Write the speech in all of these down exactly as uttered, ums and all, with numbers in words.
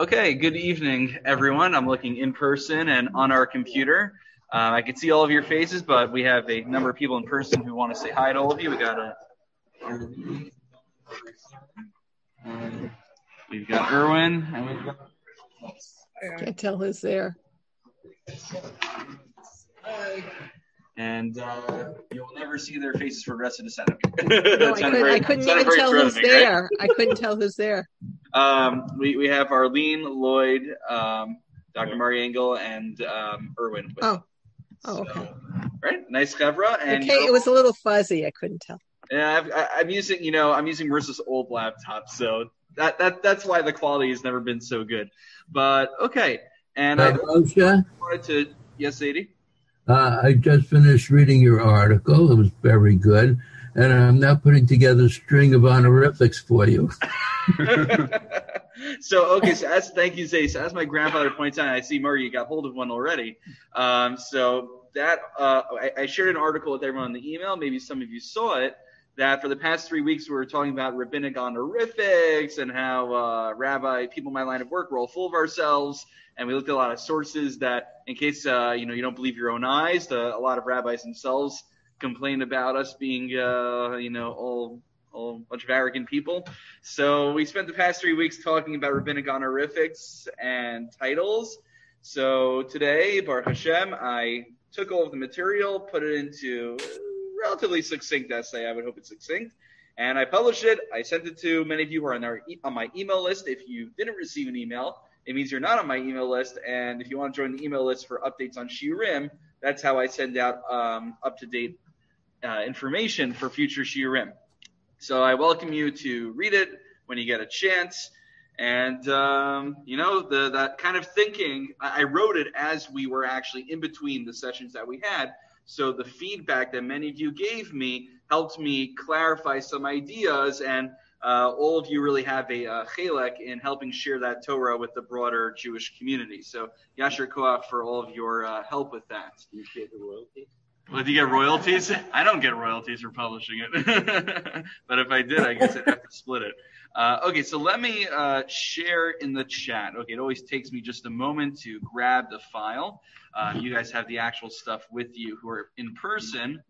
Okay, good evening, everyone. I'm looking in person and on our computer. Uh, I can see all of your faces, but we have a number of people in person who want to say hi to all of you. We got a, um, we've got Erwin, and we've got. I can't tell who's there. And uh, you'll never see their faces for the rest of the setup. No, I, could, very, I couldn't even tell who's there. Right? I couldn't tell who's there. Um, we, we have Arlene, Lloyd, um, Doctor Mari Engel, and um, Erwin. Oh, oh, okay. So, right, nice chevra. And okay, it was a little fuzzy. I couldn't tell. Yeah, I've, I, I'm using, you know, I'm using Marissa's old laptop, so that that that's why the quality has never been so good. But okay, and uh, I Moshe? wanted to, yes, Sadie. Uh, I just finished reading your article. It was very good. And I'm now putting together a string of honorifics for you. So, okay, so as, thank you, Zay. So as my grandfather points out, I see, Murray, you got hold of one already. Um, so that uh, I, I shared an article with everyone in the email. Maybe some of you saw it. That for the past three weeks, we were talking about rabbinic honorifics and how uh, rabbi, people in my line of work, we're all full of ourselves. And we looked at a lot of sources that, in case uh, you know you don't believe your own eyes, the, a lot of rabbis themselves complain about us being, uh, you know, all, all a bunch of arrogant people. So we spent the past three weeks talking about rabbinic honorifics and titles. So today, Baruch Hashem, I took all of the material, put it into a relatively succinct essay. I would hope it's succinct. And I published it. I sent it to many of you who are on, our, on my email list. If you didn't receive an email, it means you're not on my email list. And if you want to join the email list for updates on Shiurim, that's how I send out um, up-to-date uh, information for future Shiurim. So I welcome you to read it when you get a chance. And, um, you know, the that kind of thinking, I, I wrote it as we were actually in between the sessions that we had. So the feedback that many of you gave me helped me clarify some ideas, and uh, all of you really have a uh, chelek in helping share that Torah with the broader Jewish community. So Yasher Koach for all of your uh, help with that. You get the royalties? Well, do you get royalties? I don't get royalties for publishing it. But if I did, I guess I'd have to split it. Uh, okay, so let me uh, share in the chat. Okay, it always takes me just a moment to grab the file. Um, you guys have the actual stuff with you who are in person.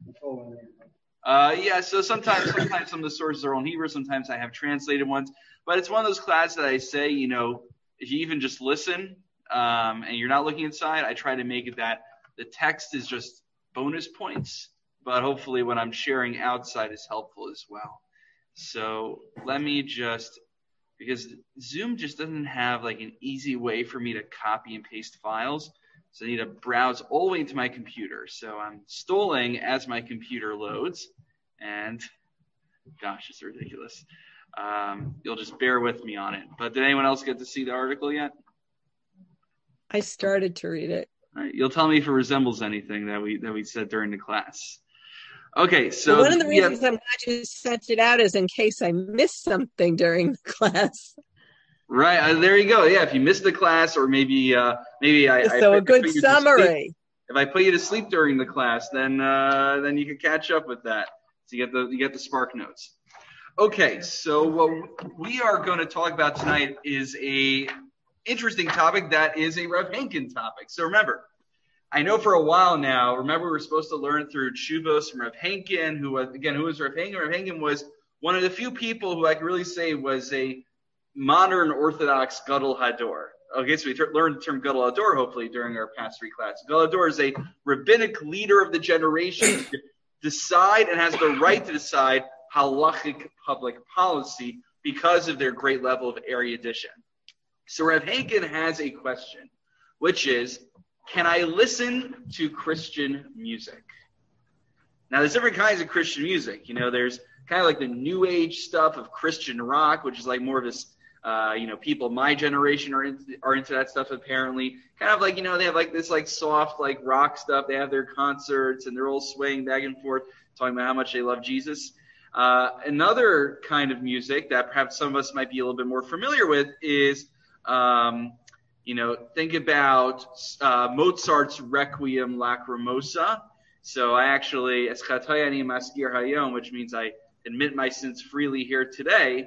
Uh, yeah, so sometimes sometimes some of the sources are on Hebrew. Sometimes I have translated ones. But it's one of those classes that I say, you know, if you even just listen um, and you're not looking inside, I try to make it that the text is just bonus points. But hopefully what I'm sharing outside is helpful as well. So let me just, because Zoom just doesn't have like an easy way for me to copy and paste files. So I need to browse all the way into my computer. So I'm stalling as my computer loads. And gosh, it's ridiculous. Um, you'll just bear with me on it. But did anyone else get to see the article yet? I started to read it. All right, you'll tell me if it resembles anything that we that we said during the class. Okay, so well, one of the reasons yeah. I'm glad you sent it out is in case I missed something during the class. Right, uh, there you go. Yeah, if you missed the class, or maybe uh, maybe I so I, a good I summary. If I put you to sleep during the class, then uh, then you can catch up with that. So you get the you get the Spark Notes. Okay, so what we are going to talk about tonight is a interesting topic that is a Rav Henkin topic. So remember, I know for a while now, remember we were supposed to learn through Tshuvos from Rav Henkin, who was, again, who was Rav Henkin? Rav Henkin was one of the few people who I can really say was a modern Orthodox Gadol Hador. Okay, so we ter- learned the term Gadol Hador, hopefully, during our past three classes. Gadol Hador is a rabbinic leader of the generation to decide and has the right to decide halachic public policy because of their great level of erudition. So Rav Henkin has a question, which is, can I listen to Christian music? Now, there's different kinds of Christian music. You know, there's kind of like the new age stuff of Christian rock, which is like more of this, uh, you know, people my generation are into, are into that stuff apparently. Kind of like, you know, they have like this like soft like rock stuff. They have their concerts and they're all swaying back and forth, talking about how much they love Jesus. Uh, another kind of music that perhaps some of us might be a little bit more familiar with is, um, you know, think about uh, Mozart's Requiem Lacrimosa. So I actually, Eschatayani Maskir Hayom, which means I admit my sins freely here today.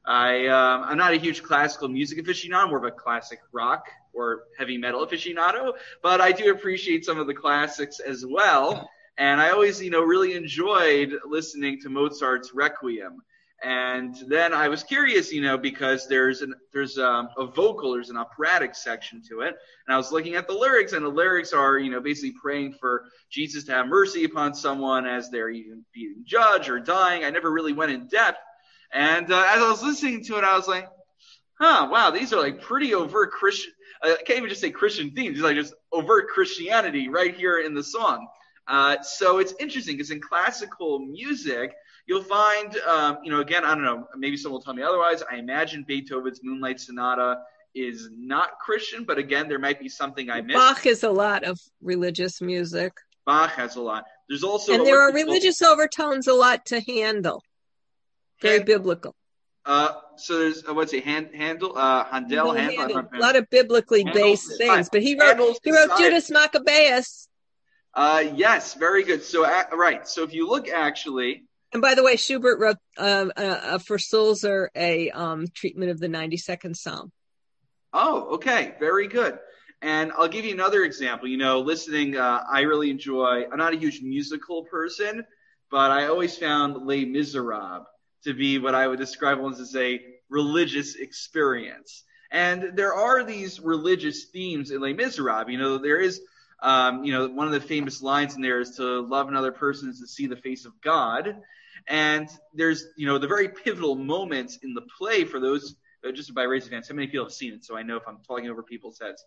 I, um, I'm not a huge classical music aficionado, I'm more of a classic rock or heavy metal aficionado, but I do appreciate some of the classics as well. And I always, you know, really enjoyed listening to Mozart's Requiem. And then I was curious, you know, because there's an there's um, a vocal, there's an operatic section to it. And I was looking at the lyrics, and the lyrics are, you know, basically praying for Jesus to have mercy upon someone as they're even being judged or dying. I never really went in depth. And uh, as I was listening to it, I was like, huh, wow, these are like pretty overt Christian. I can't even just say Christian themes. These are like just overt Christianity right here in the song. Uh, so it's interesting because in classical music, you'll find, um, you know, again, I don't know, maybe someone will tell me otherwise. I imagine Beethoven's Moonlight Sonata is not Christian, but again, there might be something I missed. Bach is a lot of religious music. Bach has a lot. There's also and there are religious overtones a lot to Handel. Very Hand, biblical. Uh, so there's uh, what's it? Hand, Handel, uh, Handel, Handel. Handel. A lot of biblically Handel, based things, fine. but he wrote Handel's he wrote Messiah. Judas Maccabeus. Uh, yes, very good. So uh, right. So if you look actually. And by the way, Schubert wrote um, uh, uh, for Sulzer a um, treatment of the ninety-second Psalm. Oh, okay. Very good. And I'll give you another example. You know, listening, uh, I really enjoy, I'm not a huge musical person, but I always found Les Miserables to be what I would describe once as a religious experience. And there are these religious themes in Les Miserables. You know, there is, um, you know, one of the famous lines in there is to love another person is to see the face of God. And there's, you know, the very pivotal moments in the play for those, uh, just by raising hands, how many people have seen it? So I know if I'm talking over people's heads.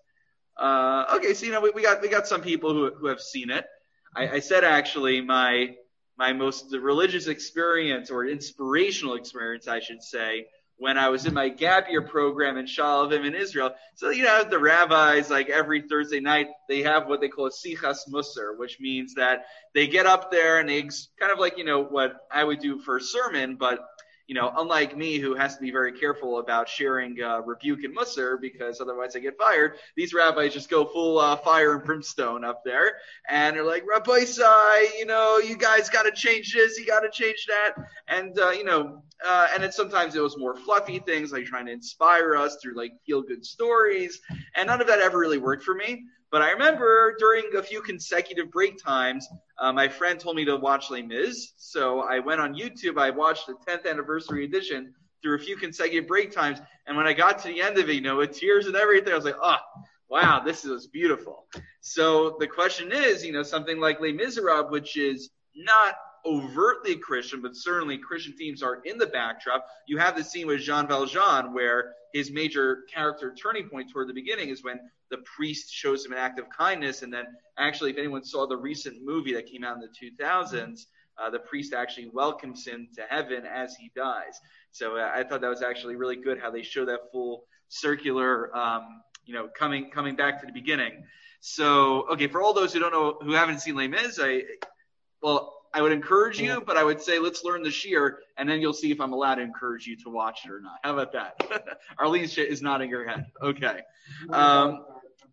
Uh, okay, so, you know, we, we got we got some people who who have seen it. I, I said, actually, my my most religious experience or inspirational experience, I should say, when I was in my gap year program in Shalavim in Israel. So, you know, the rabbis, like every Thursday night, they have what they call a Sichas Musar, which means that they get up there and they kind of like, you know, what I would do for a sermon, but, you know, unlike me, who has to be very careful about sharing uh, rebuke and Musar because otherwise I get fired, these rabbis just go full uh, fire and brimstone up there. And they're like, Rabbi Sai, you know, you guys got to change this, you got to change that. And, uh, you know, uh, and then sometimes it was more fluffy things like trying to inspire us through like feel good stories. And none of that ever really worked for me. But I remember during a few consecutive break times, uh, my friend told me to watch Les Mis. So I went on YouTube. I watched the tenth anniversary edition through a few consecutive break times. And when I got to the end of it, you know, with tears and everything, I was like, oh, wow, this is beautiful. So the question is, you know, something like Les Miserables, which is not overtly Christian, but certainly Christian themes are in the backdrop. You have the scene with Jean Valjean where his major character turning point toward the beginning is when the priest shows him an act of kindness. And then actually, if anyone saw the recent movie that came out in the two thousands, uh, the priest actually welcomes him to heaven as he dies. So uh, I thought that was actually really good how they show that full circular, um, you know, coming coming back to the beginning. So, okay, for all those who don't know, who haven't seen Les Mis, I, well, I would encourage you, but I would say let's learn the shiur, and then you'll see if I'm allowed to encourage you to watch it or not. How about that? Arlene is nodding her head. Okay. Um,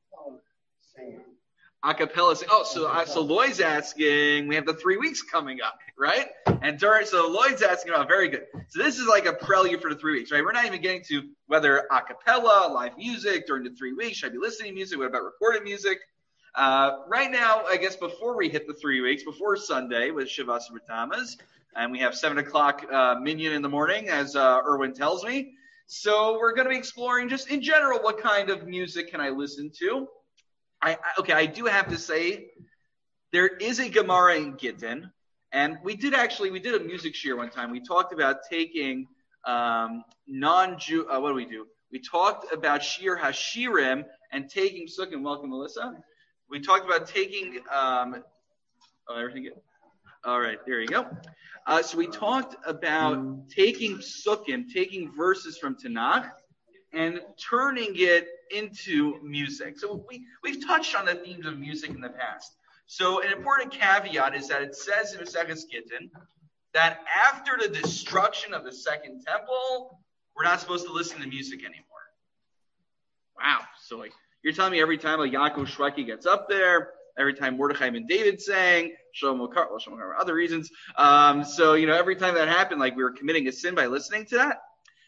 Acapella. Oh, so uh, so Lloyd's asking. We have the three weeks coming up, right? And during so Lloyd's asking about very good. So this is like a prelude for the three weeks, right? We're not even getting to whether acapella, live music during the three weeks. Should I be listening to music? What about recorded music? Uh, right now, I guess before we hit the three weeks, before Sunday with Shavas B'Tammuz, and we have seven o'clock uh, minyan in the morning, as uh, Erwin tells me. So we're going to be exploring just in general what kind of music can I listen to. I, I okay, I do have to say there is a Gemara in Gittin, and we did actually we did a music shiur one time. We talked about taking um, non-Jew. Uh, what do we do? We talked about Shir Hashirim and taking Sukkim. Welcome, Melissa. We talked about taking, um, oh, everything good? All right, there you go. Uh, so we talked about taking Sukkim, taking verses from Tanakh, and turning it into music. So we, we've touched on the themes of music in the past. So an important caveat is that it says in Maseches Gittin that after the destruction of the Second Temple, we're not supposed to listen to music anymore. Wow. So like, you're telling me every time like Yaakov Shweki gets up there, every time Mordechai ben David sang, Shlomo Kar, well, Shlomo Kar, other reasons. Um, so, you know, every time that happened, like we were committing a sin by listening to that.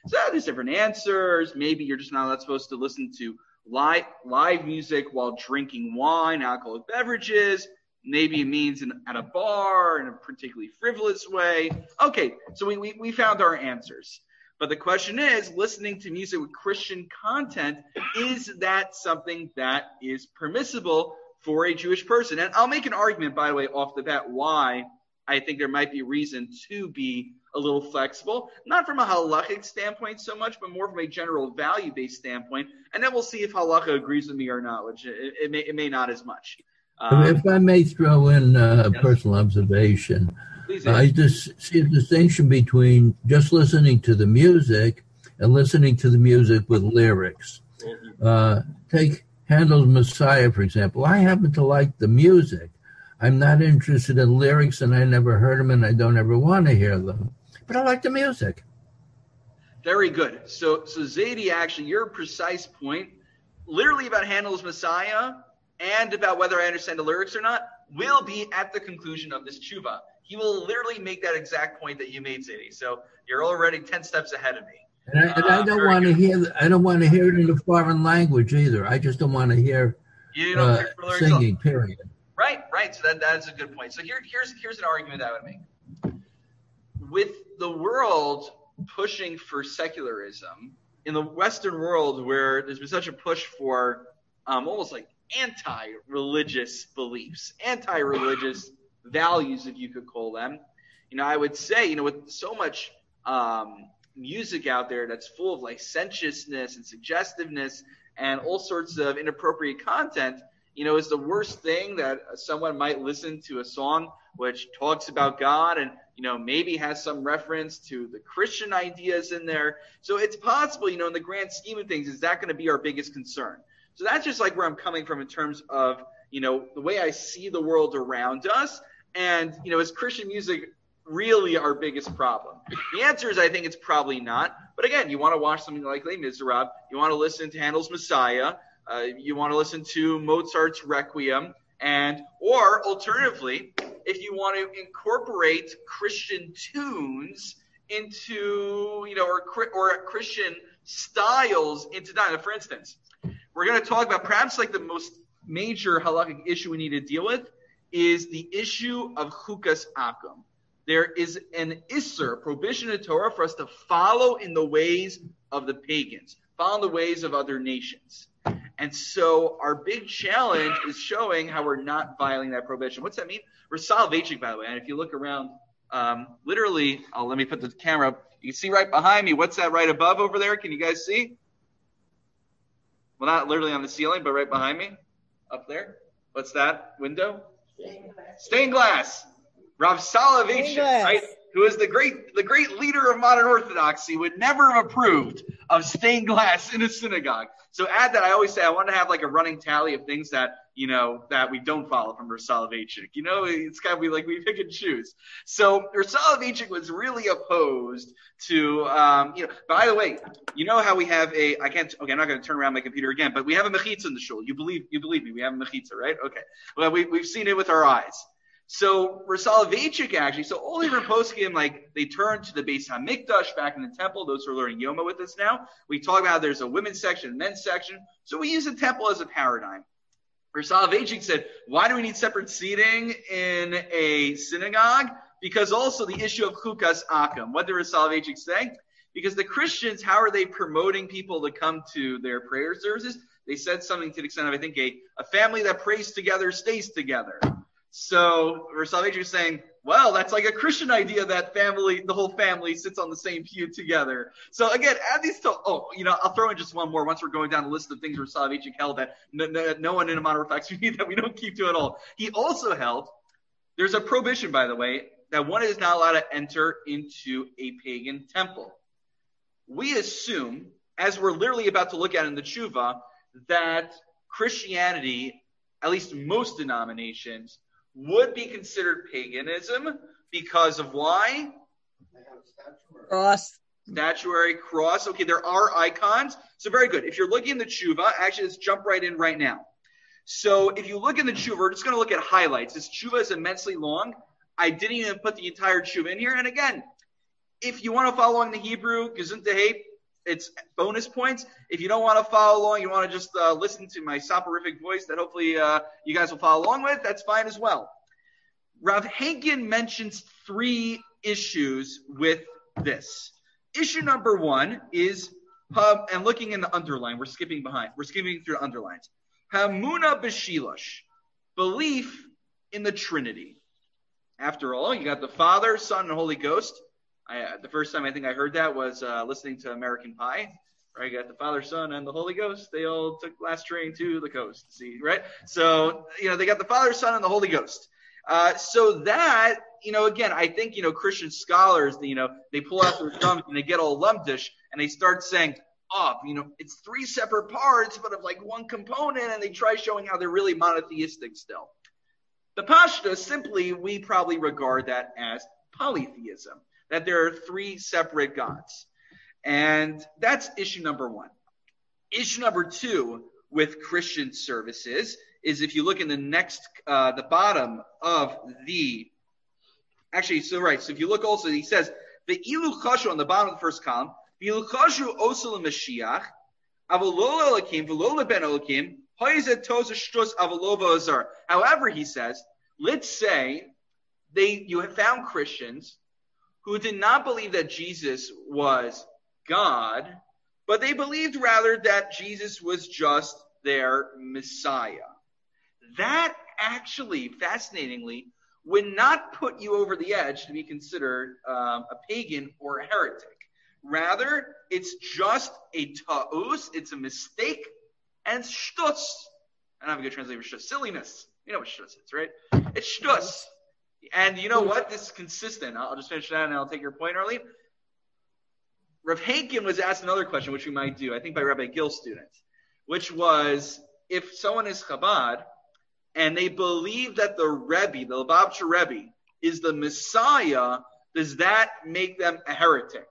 So there's different answers. Maybe you're just not supposed to listen to live, live music while drinking wine, alcoholic beverages. Maybe it means in, at a bar in a particularly frivolous way. Okay, so we, we, we found our answers. But the question is, listening to music with Christian content, is that something that is permissible for a Jewish person? And I'll make an argument, by the way, off the bat, why I think there might be reason to be a little flexible, not from a halachic standpoint so much, but more from a general value-based standpoint. And then we'll see if halacha agrees with me or not, which it, it, may, it may not as much. Um, if I may throw in uh, a yes. personal observation, Please, uh, I just see a distinction between just listening to the music and listening to the music with lyrics. Uh, take Handel's Messiah, for example. I happen to like the music. I'm not interested in lyrics, and I never heard them, and I don't ever want to hear them. But I like the music. Very good. So, so Zadie, actually, your precise point, literally about Handel's Messiah, and about whether I understand the lyrics or not, will be at the conclusion of this tshuva. He will literally make that exact point that you made, Zadie. So you're already ten steps ahead of me. And I, and I don't uh, want to hear. I don't want to hear it in a foreign language either. I just don't want to hear you don't uh, hear singing. Period. Right, right. So that that's a good point. So here, here's here's an argument I would make. With the world pushing for secularism in the Western world, where there's been such a push for um, almost like anti-religious beliefs, anti-religious values, if you could call them. You know, I would say, you know, with so much um, music out there that's full of licentiousness and suggestiveness and all sorts of inappropriate content, you know, is the worst thing that someone might listen to a song which talks about God and, you know, maybe has some reference to the Christian ideas in there. So it's possible, you know, in the grand scheme of things, is that going to be our biggest concern? So that's just like where I'm coming from in terms of, you know, the way I see the world around us. And, you know, is Christian music really our biggest problem? The answer is I think it's probably not. But again, you want to watch something like Les Miserables. You want to listen to Handel's Messiah. Uh, you want to listen to Mozart's Requiem. And, or alternatively, if you want to incorporate Christian tunes into, you know, or, or Christian styles into that. For instance, we're going to talk about perhaps like the most major halakhic issue we need to deal with is the issue of chukas akum. There is an isser, prohibition in the Torah, for us to follow in the ways of the pagans, follow in the ways of other nations. And so our big challenge is showing how we're not violating that prohibition. What's that mean? We're Soloveitchik, by the way. And if you look around, um, literally, oh, let me put the camera up. You can see right behind me. What's that right above over there? Can you guys see? Well, not literally on the ceiling, but right behind me, up there. What's that window? Stained glass. Stained glass. Rav Soloveitchik, right? Who is the great, the great leader of modern Orthodoxy, would never have approved of stained glass in a synagogue. So add that. I always say I want to have like a running tally of things that, you know, that we don't follow from Rav Soloveitchik. You know, it's got to be like we pick and choose. So Rav Soloveitchik was really opposed to, um, you know, by the way, you know how we have a, I can't, okay, I'm not going to turn around my computer again, but we have a mechitza in the shul. You believe, you believe me, we have a mechitza, right? Okay. Well, we, we've seen it with our eyes. So Rav Soloveitchik actually, so all the poskim, like they turn to the Beis Hamikdash back in the temple. Those who are learning Yoma with us now, we talk about how there's a women's section, men's section. So we use the temple as a paradigm. Rav Soloveitchik said, why do we need separate seating in a synagogue? Because also the issue of chukas akum. What did Rav Soloveitchik say? Because the Christians, how are they promoting people to come to their prayer services? They said something to the extent of, I think, a, a family that prays together stays together. So Rav Soloveitchik is saying, well, that's like a Christian idea that family, the whole family sits on the same pew together. So again, add these to, oh, you know, I'll throw in just one more once we're going down the list of things Rav Soloveitchik held that no, no, no one in a modern Orthodox community that we don't keep to at all. He also held, there's a prohibition, by the way, that one is not allowed to enter into a pagan temple. We assume, as we're literally about to look at in the tshuva, that Christianity, at least most denominations, would be considered paganism because of why? Cross. Statuary, cross. Okay, there are icons. So very good. If you're looking in the tshuva, actually let's jump right in right now. So if you look in the tshuva, we're just going to look at highlights. This tshuva is immensely long. I didn't even put the entire tshuva in here. And again, if you want to follow along the Hebrew, gesundheit, it's bonus points. If you don't want to follow along, you want to just uh, listen to my soporific voice that hopefully uh, you guys will follow along with, that's fine as well. Rav Henkin mentions three issues with this. Issue number one is, um, and looking in the underline, we're skipping behind. We're skipping through the underlines. Hamuna b'shilosh, belief in the Trinity. After all, you got the Father, Son, and Holy Ghost. I, uh, the first time I think I heard that was uh, listening to American Pie. Right, you got the Father, Son, and the Holy Ghost. They all took the last train to the coast. See, right? So, you know, they got the Father, Son, and the Holy Ghost. Uh, so that, you know, again, I think, you know, Christian scholars, you know, they pull out their thumbs and they get all lumdish and they start saying, oh, you know, it's three separate parts, but of like one component, and they try showing how they're really monotheistic still. The Pashta, simply, we probably regard that as polytheism, that there are three separate gods. And that's issue number one. Issue number two with Christian services is if you look in the next, uh, the bottom of the, actually, so right, so if you look also, he says, the ilu chashu on the bottom of the first column, the ilu chashu osel Mashiach, avolol elakim, volol ben elakim, hoyzet toza shtus avolova azar. However, he says, let's say they, you have found Christians who did not believe that Jesus was God, but they believed rather that Jesus was just their Messiah. That actually, fascinatingly, would not put you over the edge to be considered um, a pagan or a heretic. Rather, it's just a ta'us, it's a mistake, and it's shtus. I don't have a good translation for shtus. Silliness. You know what shtus is, right? It's shtus. And you know what? This is consistent. I'll just finish that and I'll take your point, Arlene. Rav Henkin was asked another question, which we might do, I think by Rabbi Gill students, which was, if someone is Chabad, and they believe that the Rebbe, the Lubavitcher Rebbe, is the Messiah, does that make them a heretic?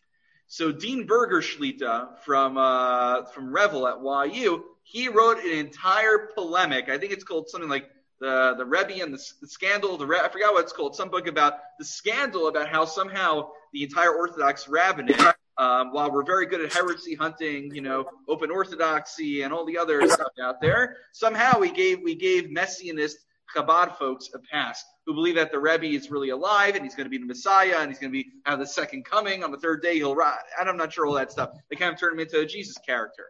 So Dean Berger Shlita from uh, from Revel at Y U, he wrote an entire polemic. I think it's called something like the the Rebbe and the, the scandal. The Re- I forgot what it's called. Some book about the scandal about how somehow the entire Orthodox rabbinate, um, while we're very good at heresy hunting, you know, open orthodoxy and all the other stuff out there, somehow we gave we gave Messianist Chabad folks a pass who believe that the Rebbe is really alive and he's going to be the Messiah and he's going to be have the second coming on the third day he'll rise. I'm not sure all that stuff. They kind of turn him into a Jesus character.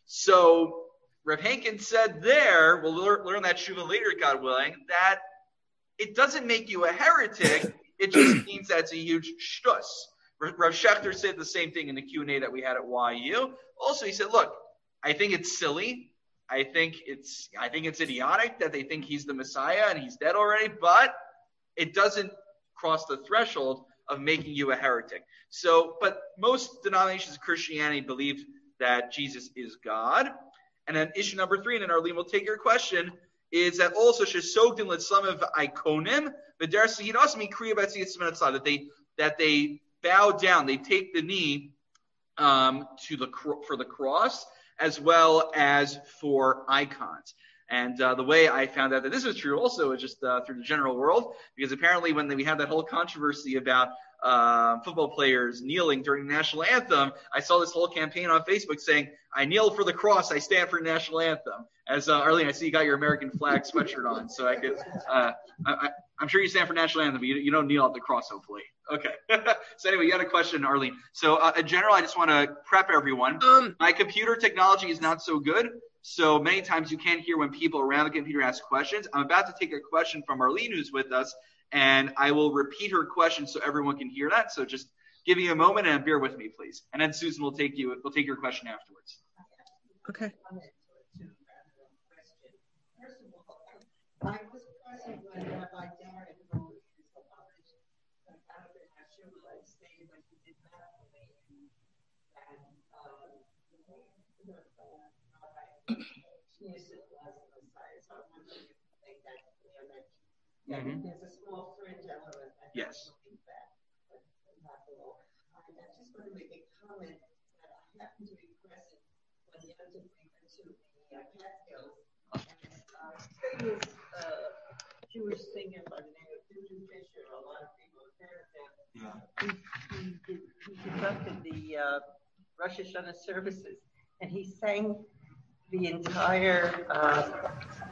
So Rav Henkin said there, we'll learn, learn that Shuvah later, God willing, that it doesn't make you a heretic. It just means that's a huge shtus. Rav Schechter said the same thing in the Q and A that we had at Y U. Also, he said, look, I think it's silly. I think it's I think it's idiotic that they think he's the Messiah and he's dead already, but it doesn't cross the threshold of making you a heretic. So, but most denominations of Christianity believe that Jesus is God. And then issue number three, and then Arlene will take your question, is that also shesogdin litzlam of ikonim v'der sehidosmi kriya b'tziyatzim that they that they bow down, they take the knee um, to the for the cross as well as for icons. And uh, the way I found out that this was true also is just uh, through the general world, because apparently when we had that whole controversy about uh, football players kneeling during the national anthem, I saw this whole campaign on Facebook saying, I kneel for the cross, I stand for the national anthem. As uh, Arlene, I see you got your American flag sweatshirt on, so I could, uh, I, I, I'm sure you stand for national anthem, but you, you don't kneel at the cross, hopefully. Okay. So anyway, you had a question, Arlene. So uh, in general, I just want to prep everyone. Um, My computer technology is not so good. So many times you can't hear when people around the computer ask questions. I'm about to take a question from Arlene, who's with us, and I will repeat her question so everyone can hear that. So just give me a moment and bear with me, please. And then Susan will take you. We'll take your question afterwards. Okay. First of all, I was present when Rabbi Darren wrote his published out of the Hashem like saying that he did not believe that uh, Jesus was the Messiah. So I want you to make that clear that yeah, mm-hmm. There's a small fringe element that yes. believe that, but not at all. I just want to make a comment that I happened to be present when the undertaker to the uh, Catskills, and uh, this uh, Jewish singer by the name of Juju Fisher. A lot of people have heard of him. Yeah. He, he, he conducted the uh, Rosh Hashanah services, and he sang the entire uh,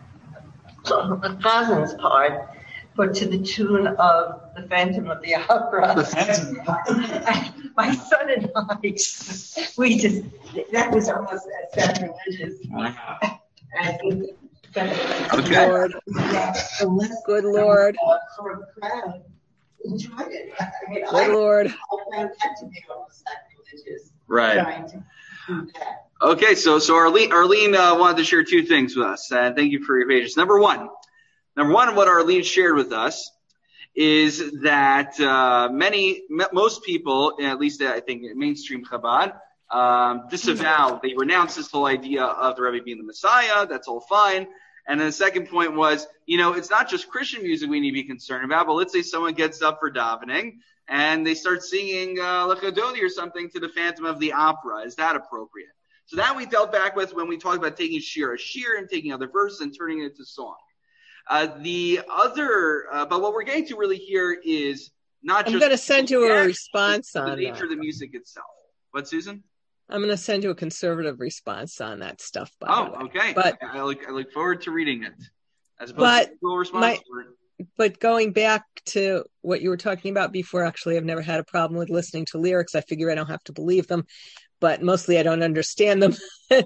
Cousins part, but to the tune of The Phantom of the Opera. The Phantom. My son and I, we just, that was almost as sacrilegious. Wow. And Okay. Lord. The Good Lord. For a crowd enjoyed it. I mean, Good I, Lord. I found that to be almost sacrilegious. Right. Trying to do that. Okay, so so Arlene, Arlene uh, wanted to share two things with us, and thank you for your patience. Number one, number one, what Arlene shared with us is that uh, many, m- most people, at least I think mainstream Chabad, um, disavow, they renounce this whole idea of the Rebbe being the Messiah. That's all fine. And then the second point was, you know, it's not just Christian music we need to be concerned about, but let's say someone gets up for davening and they start singing uh, Lechadodi or something to the Phantom of the Opera. Is that appropriate? So that we dealt back with when we talked about taking shir a shir and taking other verses and turning it into song. Uh, the other, uh, but what we're getting to really here is not I'm just. I'm going to send you a response the, on the nature that. of the music itself. What, Susan? I'm going to send you a conservative response on that stuff. By Oh, the way. okay. But I, I look, I look forward to reading it. As opposed but to a full response. my, or... but going back to what you were talking about before, actually, I've never had a problem with listening to lyrics. I figure I don't have to believe them, but mostly I don't understand them.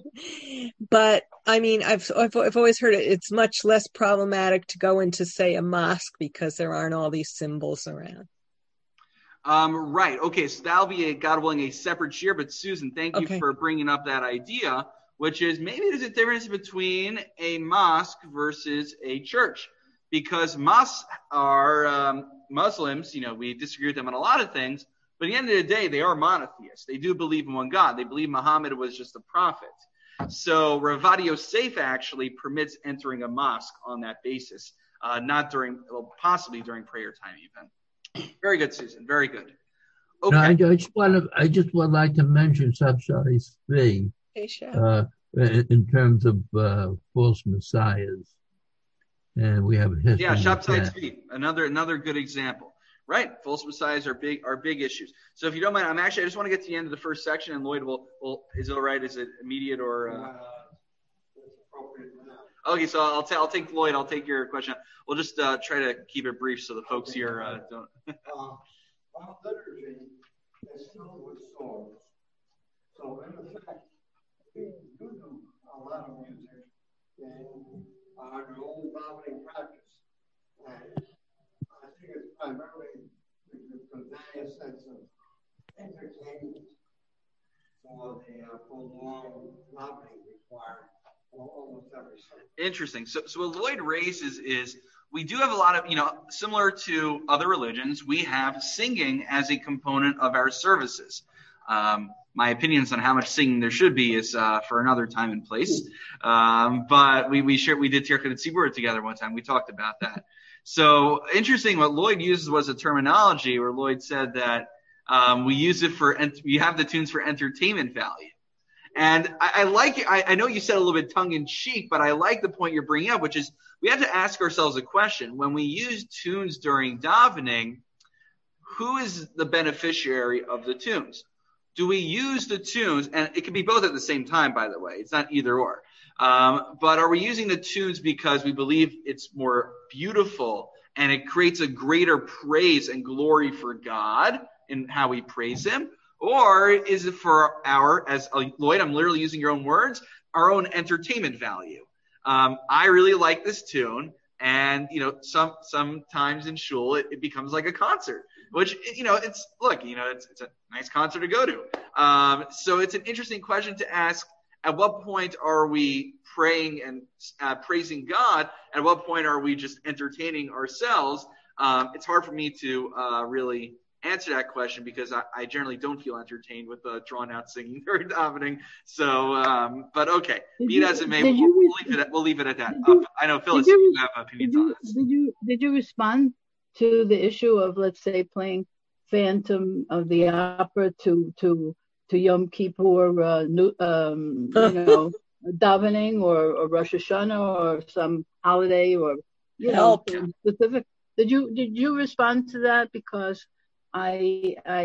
But I mean, I've, I've I've always heard it. It's much less problematic to go into, say, a mosque because there aren't all these symbols around. Um, right. Okay. So that'll be a, God willing, a separate shir. But Susan, thank you Okay. for bringing up that idea, which is maybe there's a difference between a mosque versus a church, because mosques are um, Muslims. You know, we disagree with them on a lot of things, but at the end of the day, they are monotheists. They do believe in one God. They believe Muhammad was just a prophet. So Rav Yosef actually permits entering a mosque on that basis, uh, not during, well, possibly during prayer time even. Very good, Susan. Very good. Okay. No, I, I just want to. I just would like to mention Subsidies three Hey, Chef. uh, in, in terms of uh, false messiahs, and we have a history. Yeah, with Shabtai that. Tzvi, another another good example. Right, false messiahs are big are big issues. So if you don't mind, I'm actually I just want to get to the end of the first section, and Lloyd will will is it all right? Is it immediate or? Uh... Okay, so I'll t- I'll take Lloyd. I'll take your question. We'll just uh, try to keep it brief so the folks here uh, don't. uh, our liturgy is filled with songs. So in effect, we do do a lot of music in our old davening practice, and I think it's primarily to convey a sense of entertainment for the uh, prolonged davening required. Almost every Sunday. Interesting. So, so what Lloyd raises is we do have a lot of, you know, similar to other religions, we have singing as a component of our services. Um, my opinions on how much singing there should be is uh, for another time and place. Um, but we we shared, we did Tirkut Tzibur together one time. We talked about that. So interesting. What Lloyd uses was a terminology where Lloyd said that um, we use it for, we have the tunes for entertainment value. And I, I like it. I, I know you said a little bit tongue in cheek, but I like the point you're bringing up, which is we have to ask ourselves a question. When we use tunes during davening, who is the beneficiary of the tunes? Do we use the tunes? And it can be both at the same time, by the way. It's not either or. Um, but are we using the tunes because we believe it's more beautiful and it creates a greater praise and glory for God in how we praise him? Or is it for our, as uh, Lloyd, I'm literally using your own words, our own entertainment value? Um, I really like this tune, and you know, some sometimes in shul it, it becomes like a concert, which you know, it's look, you know, it's it's a nice concert to go to. Um, so it's an interesting question to ask: at what point are we praying and uh, praising God? At what point are we just entertaining ourselves? Um, it's hard for me to uh, really answer that question because I, I generally don't feel entertained with uh, drawn out singing during davening. So, um, but okay, Did be you- it as it may, did we'll, you- we'll leave it at, we'll leave it at that. did you- Uh, I know Phyllis, you- you, have Did opinions on you this. did you did you respond to the issue of, let's say, playing Phantom of the Opera to to to Yom Kippur, uh, new, um, you know, davening or, or Rosh Hashanah or some holiday or you Help. know specific? Did you did you respond to that? Because I I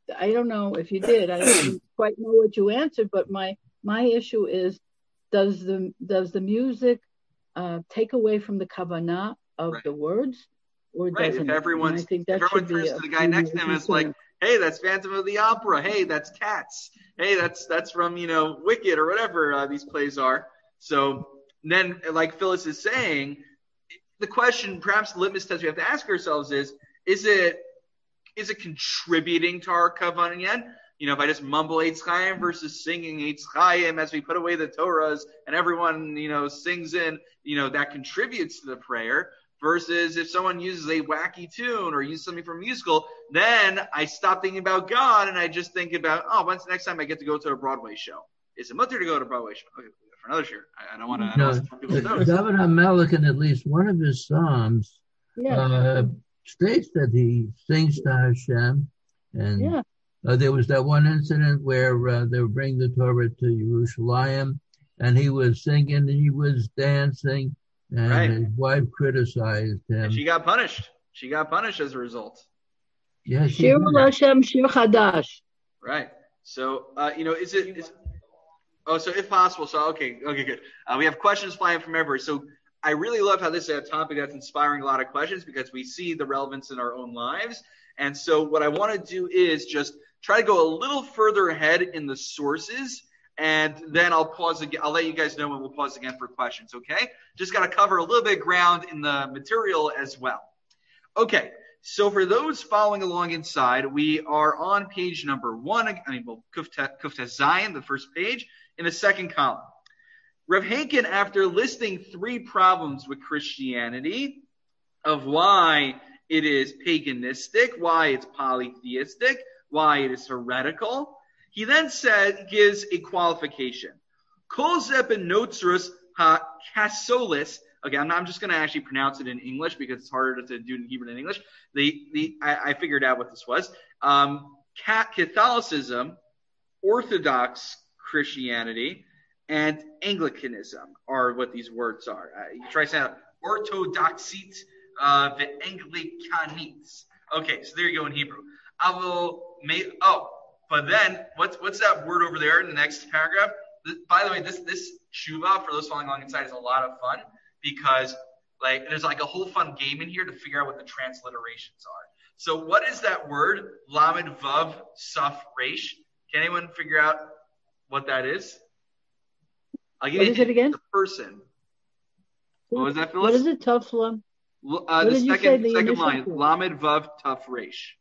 I don't know if you did. I don't quite know what you answered, but my my issue is, does the does the music uh, take away from the kavanah of Right. the words, or Right. doesn't If it? everyone, And I think if that everyone should be turns a to the guy next to him and is like, concern. "Hey, that's Phantom of the Opera. Hey, that's Cats. Hey, that's that's from you know Wicked or whatever uh, these plays are." So then, like Phyllis is saying, the question, perhaps the litmus test we have to ask ourselves is: Is it is it contributing to our kavanah? You know, if I just mumble Eitz Chaim versus singing Eitz Chaim as we put away the Torahs and everyone, you know, sings in, you know, that contributes to the prayer. Versus if someone uses a wacky tune or uses something from a musical, then I stop thinking about God and I just think about, oh, when's the next time I get to go to a Broadway show? Is it mutter to go to a Broadway show? Okay, for another year. I, I don't want to. No, David HaMelech, in at least one of his psalms, Yeah. uh, states that he sings to Hashem, and Yeah. uh, there was that one incident where uh, they were bringing the Torah to Yerushalayim, and he was singing, he was dancing, and Right. his wife criticized him. And she got punished. She got punished as a result. Yes, she Shir did. Hashem Shir Chadash. Right. So, uh, you know, is it, is, oh, so if possible, so, okay, okay, good. Uh, we have questions flying from everywhere. So I really love how this is a topic that's inspiring a lot of questions because we see the relevance in our own lives. And so what I want to do is just try to go a little further ahead in the sources, and then I'll pause again. I'll let you guys know when we'll pause again for questions, okay? Just got to cover a little bit of ground in the material as well. Okay, so for those following along inside, we are on page number one. I mean, well, Kufta Zayin, the first page, in the second column. Rav Hankin, after listing three problems with Christianity of why it is paganistic, why it's polytheistic, why it is heretical, he then said, gives a qualification. Kol zeh benotzrus ha-kasolis. Okay, I'm, not, I'm just going to actually pronounce it in English because it's harder to do in Hebrew than English. The the I, I figured out what this was. Um, Catholicism, Orthodox Christianity, and Anglicanism are what these words are. Uh, you try to say out orthodoxit uh, ve'anglicanit. Okay, so there you go in Hebrew. I will make, oh, but then what's what's that word over there in the next paragraph? This, by the way, this this tshuva for those following along inside is a lot of fun because like there's like a whole fun game in here to figure out what the transliterations are. So what is that word? Lamed vav saf resh. Can anyone figure out what that is? I'll give What you is it again? The person. What was that, Phyllis? What is it, Tufla? Uh, the did you second say, the second initial line. word? Lamed vav taf resh.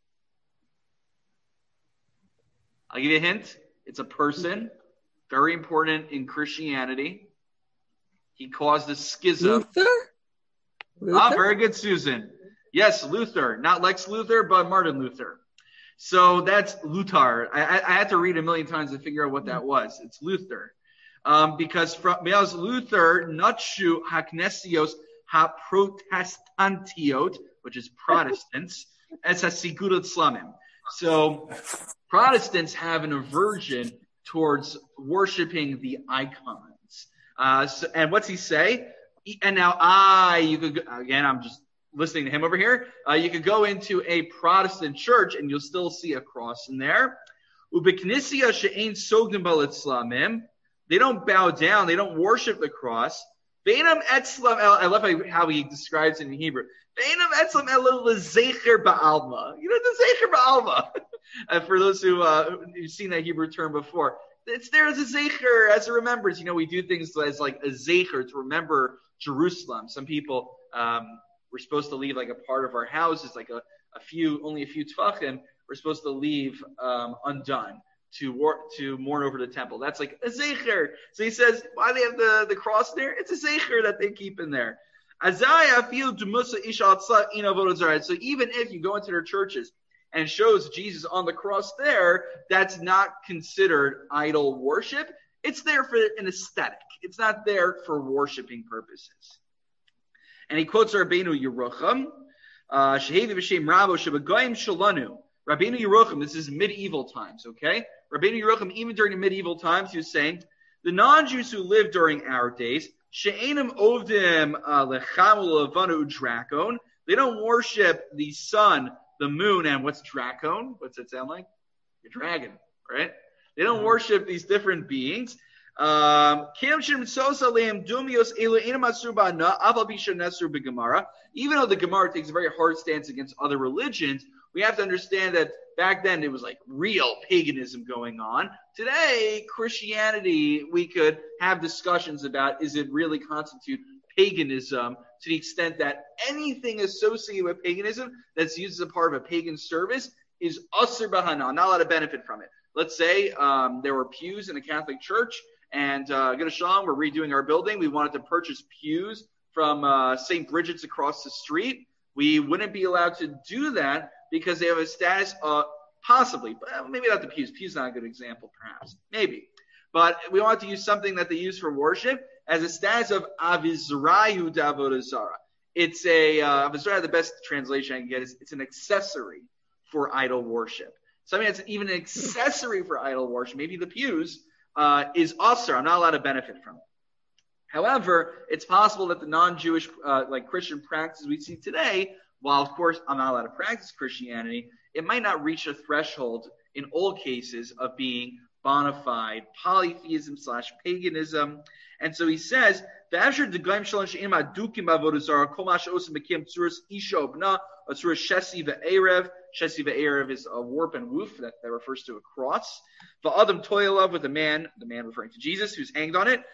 I'll give you a hint. It's a person, very important in Christianity. He caused a schism. Luther? Luther? Ah, very good, Susan. Yes, Luther. Not Lex Luthor, but Martin Luther. So that's Luthar. I, I, I had to read a million times to figure out what that was. It's Luther. Um, because from because Luther, Nutshu Haknesios Ha-Protestantiot, which is Protestants, as a Sigurut Slamim. So Protestants have an aversion towards worshiping the icons. Uh, so, and what's he say? And now I, you could, again, I'm just listening to him over here. Uh, you could go into a Protestant church and you'll still see a cross in there. Ubeknisia she'ein sogdim b'litzlamim. They don't bow down. They don't worship the cross. Beinam etzlam el, I love how he describes it in Hebrew. Beinam etzlam el lezecher ba'alma. You know, the zecher ba'alma. uh, for those who, uh, who've seen that Hebrew term before. It's there as a zecher, as a remembrance. You know, we do things as like a zecher to remember Jerusalem. Some people, um, we're supposed to leave like a part of our houses, like a, a few, only a few tefachim, we're supposed to leave um, undone to war, to mourn over the temple. That's like a zecher. So he says, why they have the, the cross there? It's a zecher that they keep in there. So even if you go into their churches and it shows Jesus on the cross there, that's not considered idol worship. It's there for an aesthetic. It's not there for worshiping purposes. And he quotes Rabbeinu Yerucham, Shehevi v'shem Rabo shebegoyim shalanu. Rabbeinu Yerucham, this is medieval times, okay? Rabbeinu Yerucham, even during the medieval times, he was saying, the non-Jews who lived during our days, she'enim ovdim lecham u'levanu drakon, they don't worship the sun, the moon, and what's drakon? What's it sound like? a dragon, right? They don't worship these different beings. Um, even though the Gemara takes a very hard stance against other religions, we have to understand that back then it was like real paganism going on. Today, Christianity, we could have discussions about, is it really constitute paganism to the extent that anything associated with paganism that's used as a part of a pagan service is asur b'hana, not allowed to benefit from it. Let's say um, there were pews in a Catholic church, and uh, G'day Shalom, we're redoing our building. We wanted to purchase pews from uh, Saint Bridget's across the street. We wouldn't be allowed to do that because they have a status, uh, possibly, but maybe not the pews. Pews not a good example, perhaps, maybe. But we wanted to use something that they use for worship as a status of avizrayu d'avodah zara. It's a uh, avizrayu. The best translation I can get is it's an accessory for idol worship. Something that's even an accessory for idol worship, maybe the pews, uh, is asur. I'm not allowed to benefit from it. However, it's possible that the non-Jewish, uh, like Christian practices we see today, while of course I'm not allowed to practice Christianity, it might not reach a threshold in all cases of being bona fide polytheism slash paganism. And so he says, shesi ve'erev is a warp and woof that, that refers to a cross. Va'adam toyelav with the man, the man referring to Jesus, who's hanged on it.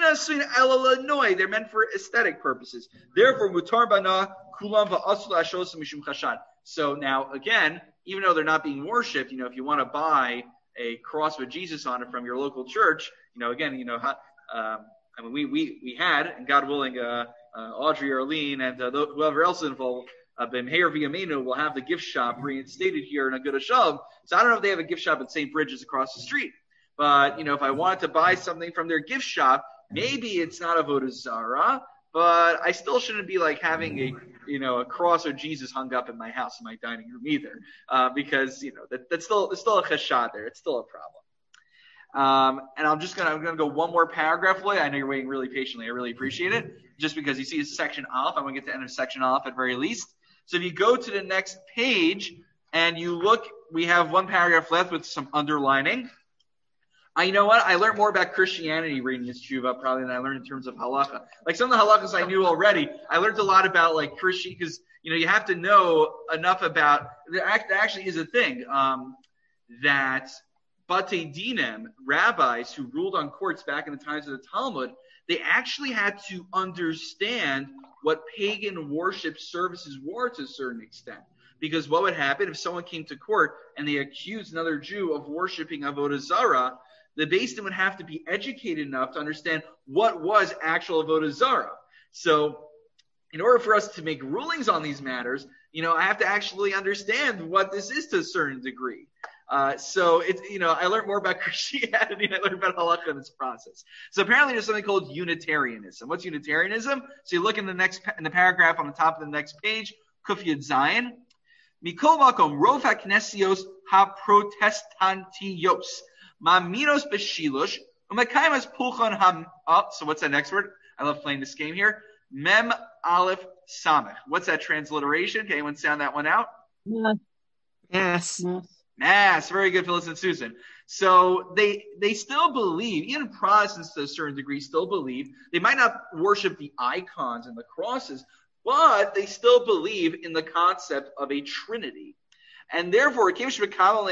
They're meant for aesthetic purposes. Therefore, mutar bana kulam va'asul ashos mishum chashad. So now, again, even though they're not being worshipped, you know, if you want to buy a cross with Jesus on it from your local church, you know, again, you know, um, I mean, we we we had, and God willing, uh, uh, Audrey, Arlene, and uh, whoever else is involved, uh, B'Meir V'Yameinu will have the gift shop reinstated here in a G'day Shalom. So I don't know if they have a gift shop at Saint Bridget's across the street, but you know, if I wanted to buy something from their gift shop, maybe it's not avodah zara, but I still shouldn't be like having a, you know, a cross of Jesus hung up in my house, in my dining room either, uh, because, you know, that, that's still, there's still a chashad there. It's still a problem. Um, and I'm just going to, I'm going to go one more paragraph away. I know you're waiting really patiently. I really appreciate it. Just because you see it's section Aleph, I want to get to the end of section Aleph at very least. So if you go to the next page and you look, we have one paragraph left with some underlining. I, you know what? I learned more about Christianity reading this tshuva probably than I learned in terms of halacha. Like some of the halachas I knew already. I learned a lot about like Christian, because, you know, you have to know enough about, there actually is a thing, um, that Batei Dinim, rabbis who ruled on courts back in the times of the Talmud, they actually had to understand what pagan worship services were to a certain extent. Because what would happen if someone came to court and they accused another Jew of worshiping avodah zara? The Beis Din would have to be educated enough to understand what was actual avodah zara. So, in order for us to make rulings on these matters, you know, I have to actually understand what this is to a certain degree. Uh, so, it's, you know, I learned more about Christianity and I learned about halakha in this process. So, apparently, there's something called Unitarianism. What's Unitarianism? So, you look in the next in the paragraph on the top of the next page, Kuf Yud Zayin. Mikol Makom Rov HaKnesios HaProtestantiyos. Maminos Beshilush, Umakaimas Pulchan Ham. Oh, so what's that next word? I love playing this game here. Mem Aleph Samech. What's that transliteration? Can anyone sound that one out? Yes. Yes. Yes. Mass. Very good, Phyllis and Susan. So they they still believe, even Protestants to a certain degree still believe, they might not worship the icons and the crosses, but they still believe in the concept of a Trinity. And therefore, and since they still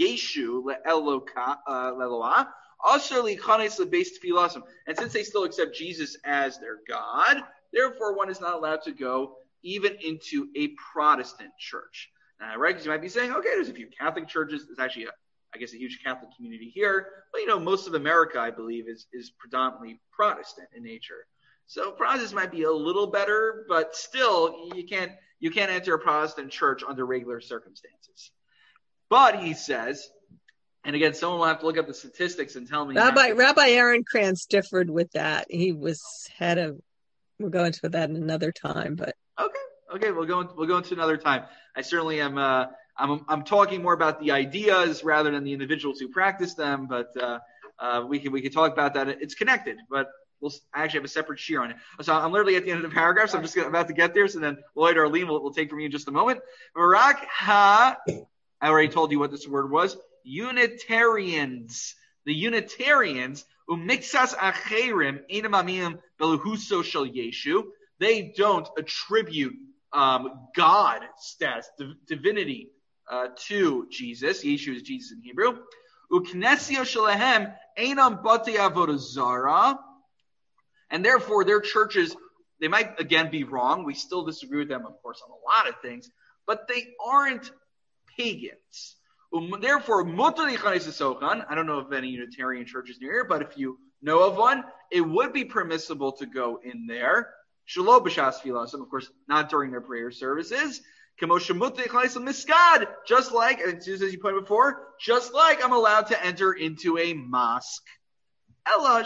accept Jesus as their God, therefore one is not allowed to go even into a Protestant church. Uh, right? Because you might be saying, okay, there's a few Catholic churches. There's actually, a, I guess, a huge Catholic community here. But, you know, most of America, I believe, is, is predominantly Protestant in nature. So Protestants might be a little better, but still, you can't you can't enter a Protestant church under regular circumstances. But he says, and again, someone will have to look up the statistics and tell me. Rabbi Rabbi Aaron Krantz differed with that. He was head of. We'll go into that in another time, but okay, okay, we'll go we'll go into another time. I certainly am. Uh, I'm I'm talking more about the ideas rather than the individuals who practice them, but uh, uh, we can we can talk about that. It's connected, but. We'll I actually have a separate shear on it. So I'm literally at the end of the paragraph, so I'm just gonna, about to get there. So then Lloyd or Arlene will, will take from you in just a moment. Barak ha, I already told you what this word was. Unitarians. The Unitarians, umixas acherim enam aminim beluhuso shel Yeshu. They don't attribute um, God status, div- divinity, uh, to Jesus. Yeshu is Jesus in Hebrew. Uknesio shelahem enam batei avodah zara. And therefore, their churches, they might again be wrong. We still disagree with them, of course, on a lot of things, but they aren't pagans. Um, therefore, I don't know of any Unitarian churches near here, but if you know of one, it would be permissible to go in there. Shelo b'shas filasim, of course, not during their prayer services. Just like, as you pointed before, just like I'm allowed to enter into a mosque. But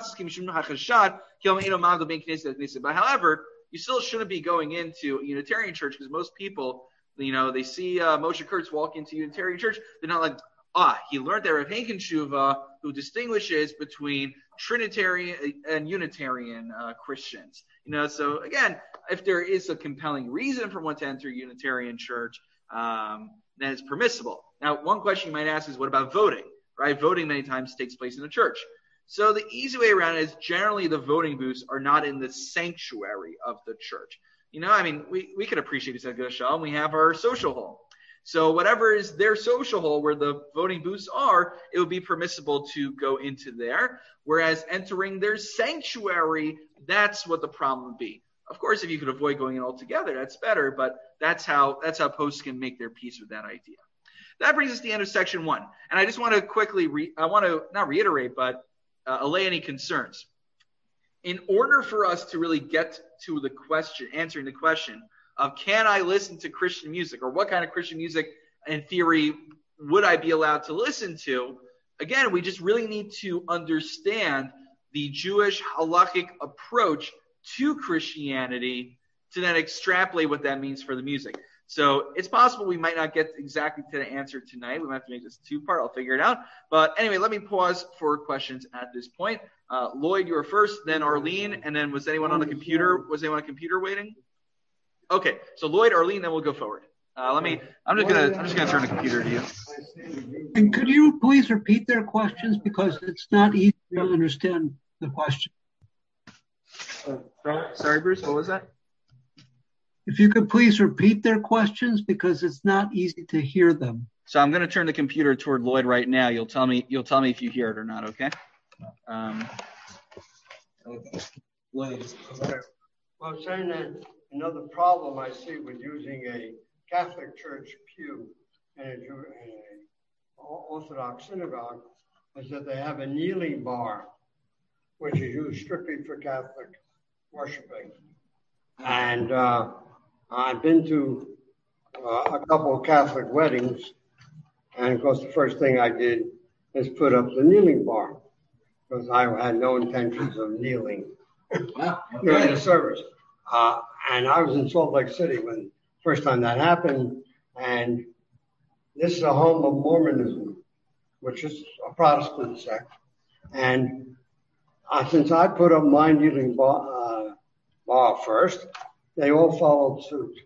however, you still shouldn't be going into a Unitarian church because most people, you know, they see uh, Moshe Kurtz walk into a Unitarian church. They're not like, ah, he learned that Rav Hankin Shuva, who distinguishes between Trinitarian and Unitarian uh, Christians. You know, so again, if there is a compelling reason for one to enter a Unitarian church, um, then it's permissible. Now, one question you might ask is, what about voting? Right? Voting many times takes place in a church. So the easy way around it is generally the voting booths are not in the sanctuary of the church. You know, I mean, we, we can appreciate it at Gashal, and we have our social hall. So whatever is their social hall where the voting booths are, it would be permissible to go into there. Whereas entering their sanctuary, that's what the problem would be. Of course, if you could avoid going in altogether, that's better, but that's how that's how posts can make their peace with that idea. That brings us to the end of section one. And I just want to quickly, re- I want to not reiterate, but Uh, allay any concerns. In order for us to really get to the question, answering the question of can I listen to Christian music, or what kind of Christian music in theory would I be allowed to listen to, again, we just really need to understand the Jewish halachic approach to Christianity to then extrapolate what that means for the music. So it's possible we might not get exactly to the answer tonight. We might have to make this two-part. I'll figure it out. But anyway, let me pause for questions at this point. Uh, Lloyd, you were first, then Arlene, and then was anyone on the computer? Was anyone on a computer waiting? Okay, so Lloyd, Arlene, then we'll go forward. Uh, let me. I'm just gonna. I'm just gonna turn the computer to you. And could you please repeat their questions because it's not easy to understand the question. Uh, sorry, Bruce. What was that? If you could please repeat their questions because it's not easy to hear them. So I'm going to turn the computer toward Lloyd right now. You'll tell me. You'll tell me if you hear it or not. Okay. Um, Lloyd. Well, I'm saying that another problem I see with using a Catholic church pew in a, in a Orthodox synagogue is that they have a kneeling bar, which is used strictly for Catholic worshiping. And uh, I've been to uh, a couple of Catholic weddings, and of course the first thing I did is put up the kneeling bar because I had no intentions of kneeling wow. Okay. during the service. Uh, and I was in Salt Lake City when first time that happened, and this is a home of Mormonism, which is a Protestant sect. And uh, since I put up my kneeling bar, uh, bar first, they all followed suit.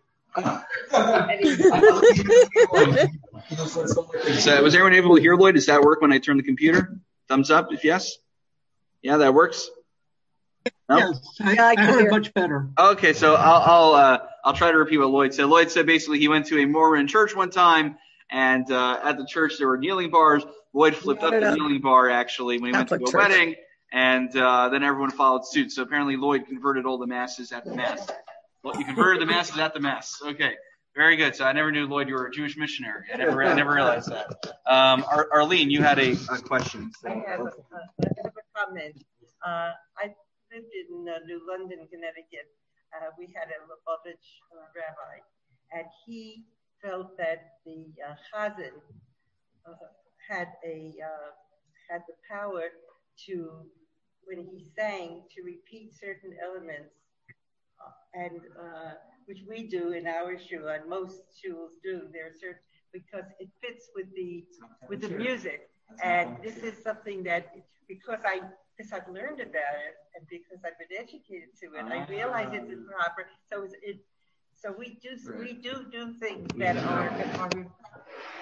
So, was everyone able to hear Lloyd? Does that work when I turn the computer? Thumbs up if yes. Yeah, that works. No? Yes, I, yeah, I, I heard hear. much better. Okay, so I'll I'll uh, I'll try to repeat what Lloyd said. Lloyd said basically he went to a Mormon church one time, and uh, at the church there were kneeling bars. Lloyd flipped up the know. kneeling bar actually when he Catholic went to a church. wedding, and uh, then everyone followed suit. So apparently Lloyd converted all the masses at the mass. Well, you converted the masses at the mass. Okay, very good. So I never knew, Lloyd, you were a Jewish missionary. I never I never realized that. Um, Ar- Arlene, you had a, a question. I have a, I have a comment. Uh, I lived in uh, New London, Connecticut. Uh, we had a Lubavitch uh, rabbi, and he felt that the uh, chazan uh, had a uh, had the power to, when he sang, to repeat certain elements, uh, and uh, which we do in our shul, and most shuls do. There are certain, because it fits with the with the music, and this is something that because I. Because I've learned about it and because I've been educated to it, I realize it's improper. So it's, it, so we do we do do things that are, are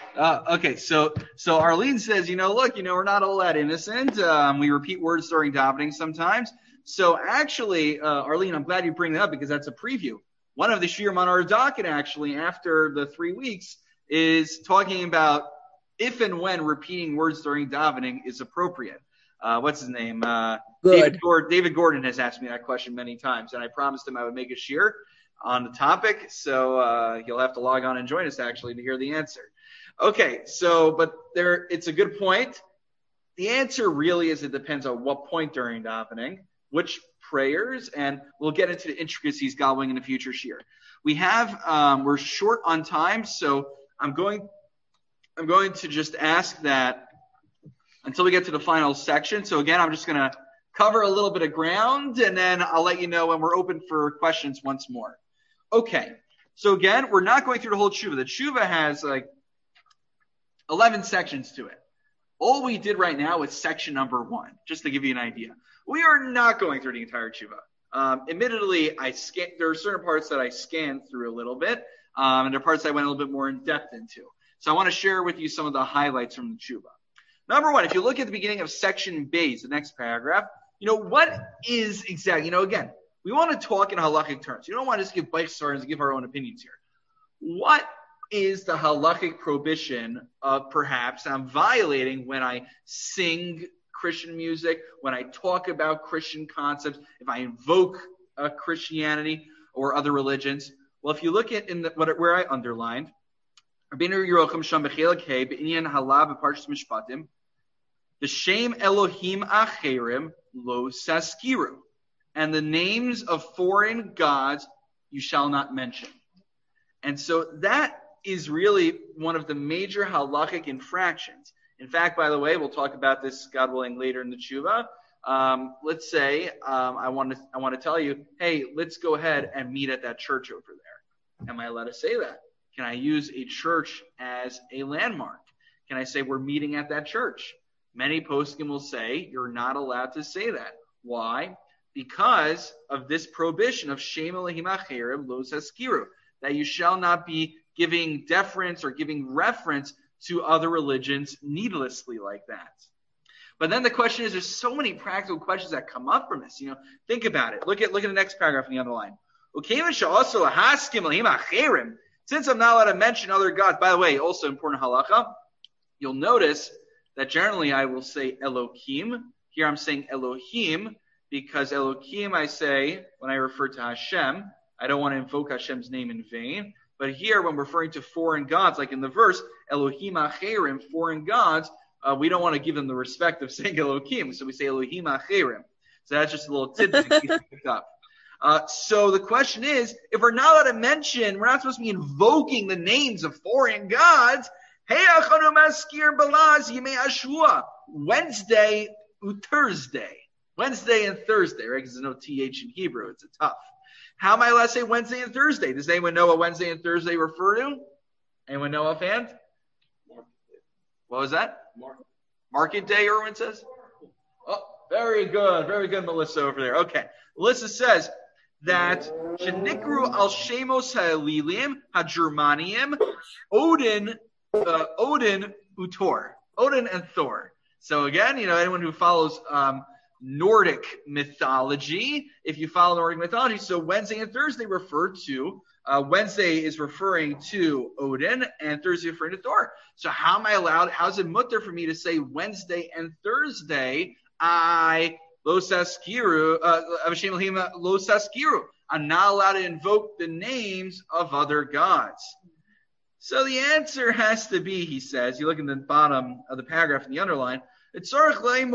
Uh, okay, so so Arlene says, you know, look, you know, we're not all that innocent. Um, we repeat words during davening sometimes. So actually, uh, Arlene, I'm glad you bring that up because that's a preview. One of the shiurim on our docket, actually, after the three weeks, is talking about if and when repeating words during davening is appropriate. Uh, what's his name? Uh, David, Gord- David Gordon has asked me that question many times, and I promised him I would make a shiur on the topic. So uh, he'll have to log on and join us, actually, to hear the answer. Okay, so, but there, it's a good point. The answer really is it depends on what point during davening, which prayers, and we'll get into the intricacies, God willing, in a future shiur. We have, um, we're short on time, so I'm going, I'm going to just ask that until we get to the final section. So again, I'm just going to cover a little bit of ground, and then I'll let you know when we're open for questions once more. Okay, so again, we're not going through the whole tshuva. The tshuva has like eleven sections to it. All we did right now is section number one, just to give you an idea. We are not going through the entire tshuva. Um, admittedly, I scan, there are certain parts that I scanned through a little bit, um, and there are parts I went a little bit more in depth into. So I want to share with you some of the highlights from the tshuva. Number one, if you look at the beginning of section Beis, the next paragraph, you know, what is exactly, you know, again, we want to talk in halakhic terms. You don't want to just give bike stars and give our own opinions here. What is the halakhic prohibition of perhaps I'm violating when I sing Christian music, when I talk about Christian concepts, if I invoke uh, Christianity or other religions? Well, if you look at in the, what, where I underlined, Rabbeinu Yerocham Sham B'Chelek Hey B'Inyan Hala B'Parshas Mishpatim, the Shem Elohim Acherim Lo Saskiru, and the names of foreign gods you shall not mention. And so that is really one of the major halachic infractions. In fact, by the way, we'll talk about this, God willing, later in the tshuva. Um, let's say um, I want to I want to tell you, hey, let's go ahead and meet at that church over there. Am I allowed to say that? Can I use a church as a landmark? Can I say we're meeting at that church? Many poskim will say you're not allowed to say that. Why? Because of this prohibition of Shem Elohim Acherim Lo Saskiru, that you shall not be giving deference or giving reference to other religions needlessly like that. But then the question is, there's so many practical questions that come up from this. You know, think about it. Look at look at the next paragraph in the underline. Since I'm not allowed to mention other gods, by the way, also important halacha, you'll notice that generally I will say Elohim. Here I'm saying Elohim because Elohim I say when I refer to Hashem. I don't want to invoke Hashem's name in vain. But here, when referring to foreign gods, like in the verse, Elohim Acherim, foreign gods, uh, we don't want to give them the respect of saying Elohim. So we say Elohim Acherim. So that's just a little tidbit to pick up. Uh, so the question is, if we're not allowed to mention, we're not supposed to be invoking the names of foreign gods. Wednesday, Thursday. Wednesday and Thursday, right? Because there's no T H in Hebrew. It's a tough. How am I allowed to say Wednesday and Thursday? Does anyone know what Wednesday and Thursday refer to? Anyone know offhand? What was that? Market, Market Day, Erwin says? Oh, very good. Very good, Melissa over there. Okay. Melissa says that Shenikru al Shemos Ha'elilim HaGermaniim Odin, uh, Odin Utor. Odin and Thor. So again, you know, anyone who follows um, Nordic mythology, if you follow Nordic mythology, so Wednesday and Thursday refer to, uh, Wednesday is referring to Odin and Thursday referring to Thor. So how am I allowed, how's it mutter for me to say Wednesday and Thursday, I, lo saskiru, uh, lo saskiru, I'm not allowed to invoke the names of other gods. So the answer has to be, he says, you look in the bottom of the paragraph in the underline, the Gemara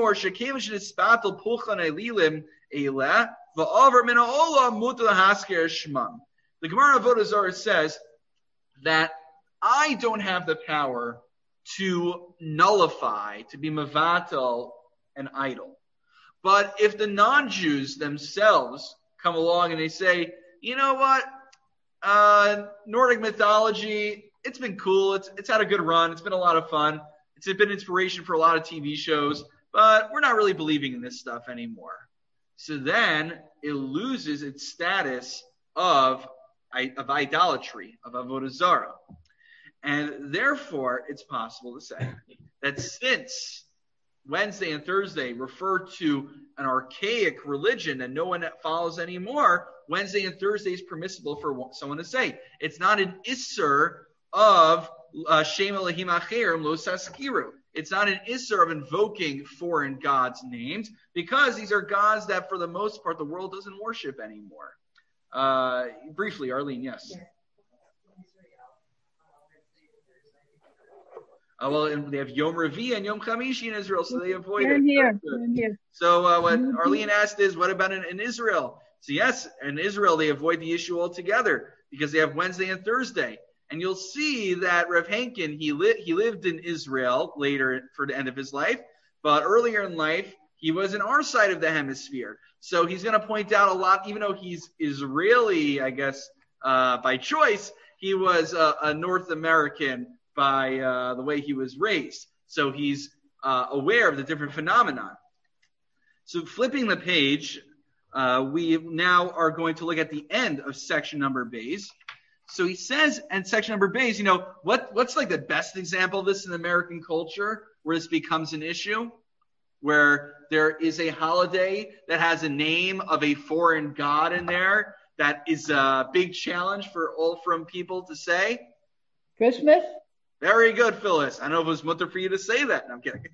Avodah Zarah says that I don't have the power to nullify, to be mevatel an idol. But if the non-Jews themselves come along and they say, you know what, uh, Nordic mythology, it's been cool, it's it's had a good run, it's been a lot of fun, it's been inspiration for a lot of T V shows, but we're not really believing in this stuff anymore. So then it loses its status of, of idolatry, of avodah zarah. And therefore, it's possible to say that since Wednesday and Thursday refer to an archaic religion that no one follows anymore, Wednesday and Thursday is permissible for someone to say. It's not an isser of Shem Elohim Acherim Lo Saskiru. It's not an isser of invoking foreign gods' names, because these are gods that, for the most part, the world doesn't worship anymore. Uh, briefly, Arlene, yes. yes. Uh, well, and they have Yom Revi and Yom Chamishi in Israel, so they avoid They're it. Here. They're here. So uh, what Arlene asked is, what about in, in Israel? So yes, in Israel, they avoid the issue altogether because they have Wednesday and Thursday. And you'll see that Rav Henkin, he, li- he lived in Israel later for the end of his life, but earlier in life, he was in our side of the hemisphere. So he's going to point out a lot, even though he's Israeli, I guess, uh, by choice, he was a, a North American by uh, the way he was raised. So he's uh, aware of the different phenomena. So flipping the page, uh, we now are going to look at the end of section number Bays. So he says, and section number Bays, you know, what, what's like the best example of this in American culture where this becomes an issue? Where there is a holiday that has a name of a foreign god in there that is a big challenge for all from people to say? Christmas? Very good, Phyllis. I don't know if it was mutter for you to say that. No, I'm kidding.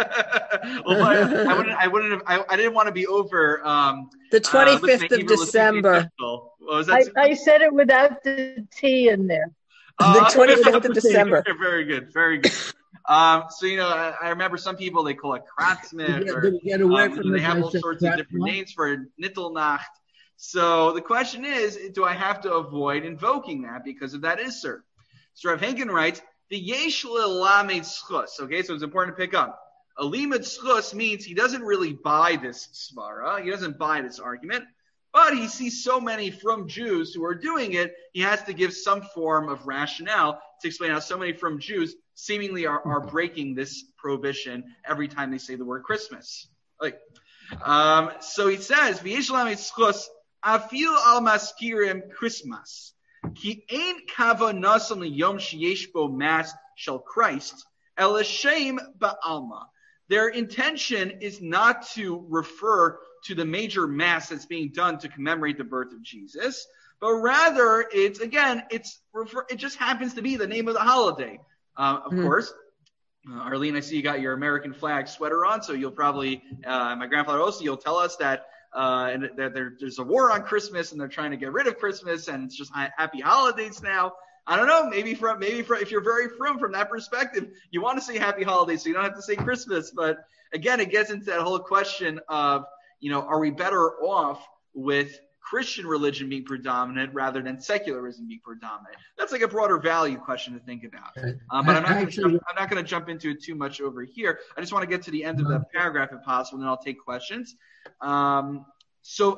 well, I, I wouldn't. I wouldn't have. I, I didn't want to be over. Um, the twenty-fifth uh, of December. What was that? I, I said it without the T in there. Uh, the twenty-fifth of December. Very good. Very good. Um, so you know, I, I remember some people they call it Kratzmith, Did or we get away um, from they the have all basic sorts of Kratzmith? different names for Nittelnacht. So the question is, do I have to avoid invoking that because of that isser? So Rav Henkin writes, the yesh l'lamed schus. Okay, so it's important to pick up. A limed schus means he doesn't really buy this svara. He doesn't buy this argument, but he sees so many from Jews who are doing it, he has to give some form of rationale to explain how so many from Jews seemingly are, are breaking this prohibition every time they say the word Christmas. Like, um, so he says, v'yesh l'lamed schus afil al maskirim Christmas. Ki ain't kava nasam liyom sheyesh bo mass shel Christ el shem ba'alma. Their intention is not to refer to the major mass that's being done to commemorate the birth of Jesus, but rather it's again it's refer, it just happens to be the name of the holiday. Uh, of mm. course, uh, Arlene, I see you got your American flag sweater on, so you'll probably uh, my grandfather also you'll tell us that. Uh, and that there, there's a war on Christmas, and they're trying to get rid of Christmas, and it's just happy holidays now. I don't know. Maybe from maybe from, if you're very frum from that perspective, you want to say happy holidays, so you don't have to say Christmas. But again, it gets into that whole question of, you know, are we better off with Christian religion being predominant rather than secularism being predominant? That's like a broader value question to think about. Um, but I'm not Actually, gonna jump, I'm not going to jump into it too much over here. I just want to get to the end of the paragraph if possible, and then I'll take questions. Um, so,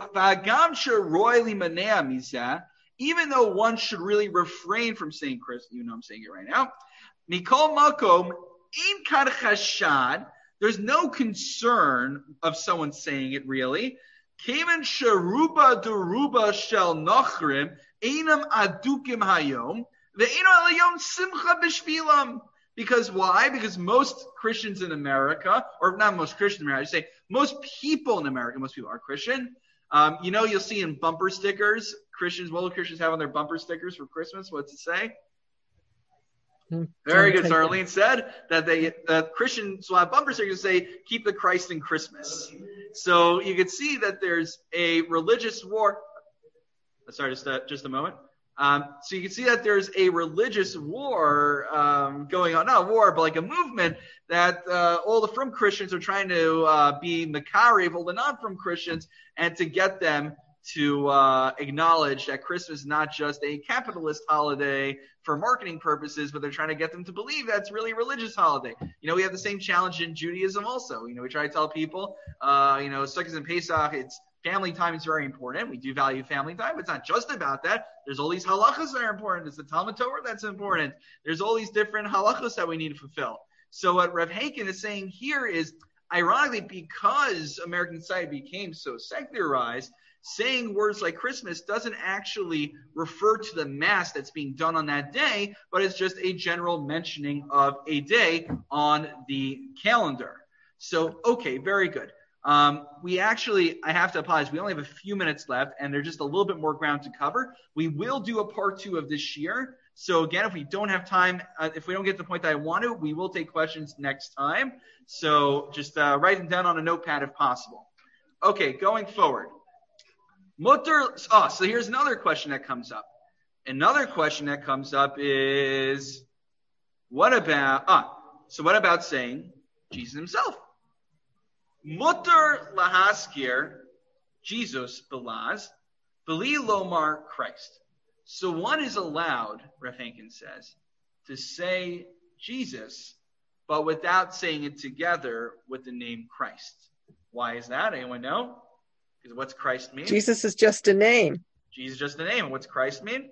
even though one should really refrain from saying Christ, even though I'm saying it right now, Mikol Makom in Kad Chashad, there's no concern of someone saying it really. Kevan Sharuba Duruba Shel Nochrim Einam Adukim Hayom Ve'eno Alayom Simcha B'Shvilam. Because why? Because most Christians in America, or not most Christians in America, I should say most people in America, most people are Christian. Um, you know, you'll see in bumper stickers, Christians, what do Christians have on their bumper stickers for Christmas? What's it say? Mm, Very good. So Arlene said that they that Christians will have bumper stickers that say, keep the Christ in Christmas. So you can see that there's a religious war. Sorry, just a, just a moment. Um, so you can see that there's a religious war um, going on, not a war, but like a movement that uh, all the from Christians are trying to uh, be makari of all the non-from Christians and to get them to uh, acknowledge that Christmas is not just a capitalist holiday for marketing purposes, but they're trying to get them to believe that's really a religious holiday. You know, we have the same challenge in Judaism also. You know, we try to tell people, uh, you know, Sukkot and Pesach, it's family time is very important. We do value family time, but it's not just about that. There's all these halachas that are important. There's the Talmud Torah that's important. There's all these different halachas that we need to fulfill. So what Rav Henkin is saying here is, ironically, because American society became so secularized, saying words like Christmas doesn't actually refer to the mass that's being done on that day, but it's just a general mentioning of a day on the calendar. So, okay, very good. Um, we actually, I have to apologize, we only have a few minutes left, and there's just a little bit more ground to cover. We will do a part two of this year. So again, if we don't have time, uh, if we don't get to the point that I want to, we will take questions next time. So just uh, write them down on a notepad if possible. Okay, going forward. Mutter, oh, so here's another question that comes up. Another question that comes up is, what about, ah, so what about saying Jesus himself? Mutter lahaskir, Jesus belaz, beli lomar Christ. So one is allowed, Rav Henkin says, to say Jesus, but without saying it together with the name Christ. Why is that? Anyone know? Because what's Christ mean? Jesus is just a name. Jesus is just a name. What's Christ mean?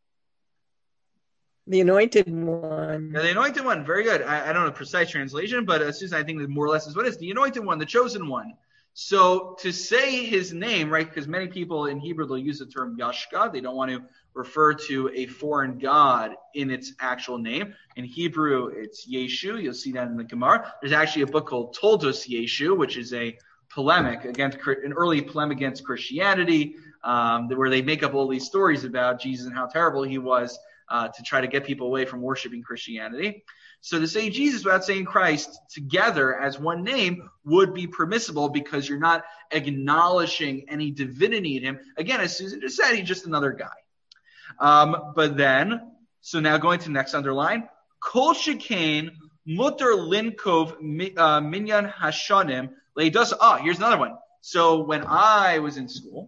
The anointed one. Yeah, the anointed one. Very good. I, I don't know the precise translation, but as soon as I think that more or less is what it is. The anointed one, the chosen one. So to say his name, right, because many people in Hebrew, they'll use the term Yashka. They don't want to refer to a foreign god in its actual name. In Hebrew, it's Yeshu. You'll see that in the Gemara. There's actually a book called Toldos Yeshu, which is a polemic against an early polemic against Christianity, um, where they make up all these stories about Jesus and how terrible he was uh, to try to get people away from worshiping Christianity. So to say Jesus without saying Christ together as one name would be permissible because you're not acknowledging any divinity in him. Again, as Susan just said, he's just another guy. Um, but then, so now going to the next underline, Kol Shekain Mutter Linkov uh, Minyan Hashanim Leidos. Ah, here's another one. So when I was in school,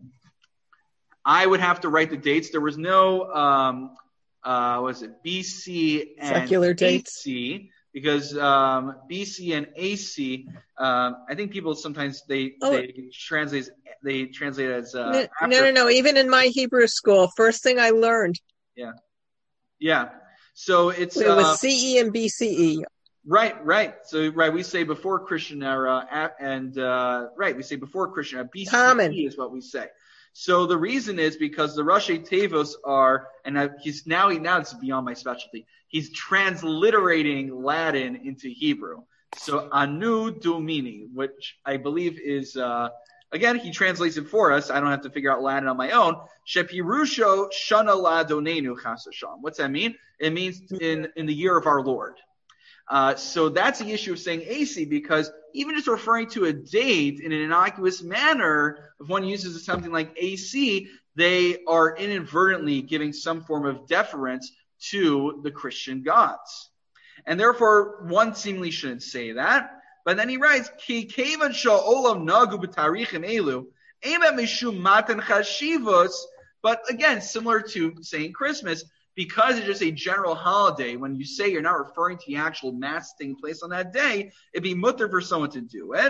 I would have to write the dates. There was no, um, uh, what was it, B C and secular dates. A C, because um, B C and A C, um, I think people sometimes they Oh. they translate they translate it as uh, No, after. no, no, no. Even in my Hebrew school, first thing I learned, Yeah, yeah. So it's it uh, was C E and B C E. Right, right. So, right, we say before Christian era, a- and, uh, right, we say before Christian era. B C E Common. is what we say. So the reason is because the Rashi Tevos are, and I, he's now, he, now it's beyond my specialty, he's transliterating Latin into Hebrew. So, Anu Domini, which I believe is, uh, again, he translates it for us. I don't have to figure out Latin on my own. Shepirusho Shana La Donenu Chasasham. What's that mean? It means in, in the year of our Lord. Uh, so that's the issue of saying A C, because even just referring to a date in an innocuous manner, if one uses something like A C, they are inadvertently giving some form of deference to the Christian gods. And therefore, one seemingly shouldn't say that. But then he writes, Ki kevan sha'olam nagu b'tarichim elu, ema mishum matan chashivos. But again, similar to saying Christmas, because it's just a general holiday, when you say you're not referring to the actual mass taking place on that day, it'd be mutter for someone to do it.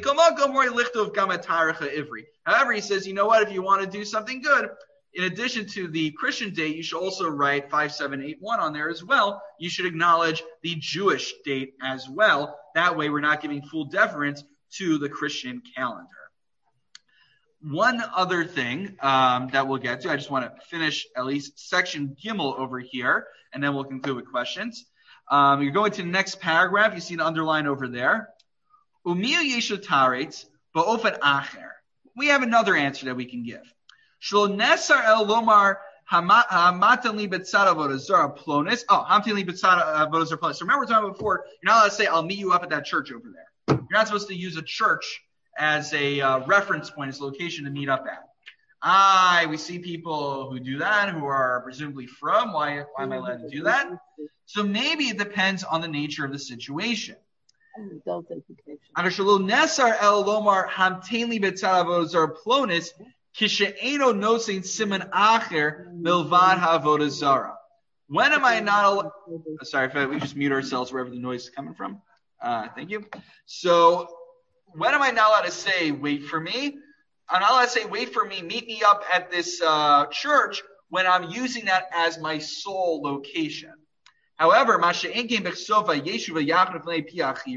However, he says, you know what, if you want to do something good, in addition to the Christian date, you should also write five seven eight one on there as well. You should acknowledge the Jewish date as well. That way we're not giving full deference to the Christian calendar. One other thing um, that we'll get to, I just want to finish at least section Gimel over here, and then we'll conclude with questions. Um, you're going to the next paragraph. You see an underline over there. Umil yeshutaretz ba'ofen acher. We have another answer that we can give. Shlo nesar el lomar hamatan li betzad avodah zara plonis. Oh, hamatan li betzad avodah zara plonis. So remember we were talking about before, you're not allowed to say, I'll meet you up at that church over there. You're not supposed to use a church as a uh, reference point, as a location to meet up at. I, we see people who do that, who are presumably from. Why, why am I allowed to do that? So maybe it depends on the nature of the situation. Adult education. Adashalo nesar el lomar hamteli betzad avodah zara plonis kishe'eno nosein siman acher milvad ha'avodah zara. When am I not allowed? Oh, sorry, if I, we just mute ourselves wherever the noise is coming from. Uh, thank you. So, when am I not allowed to say, wait for me? I'm not allowed to say, wait for me, meet me up at this uh, church when I'm using that as my sole location. However,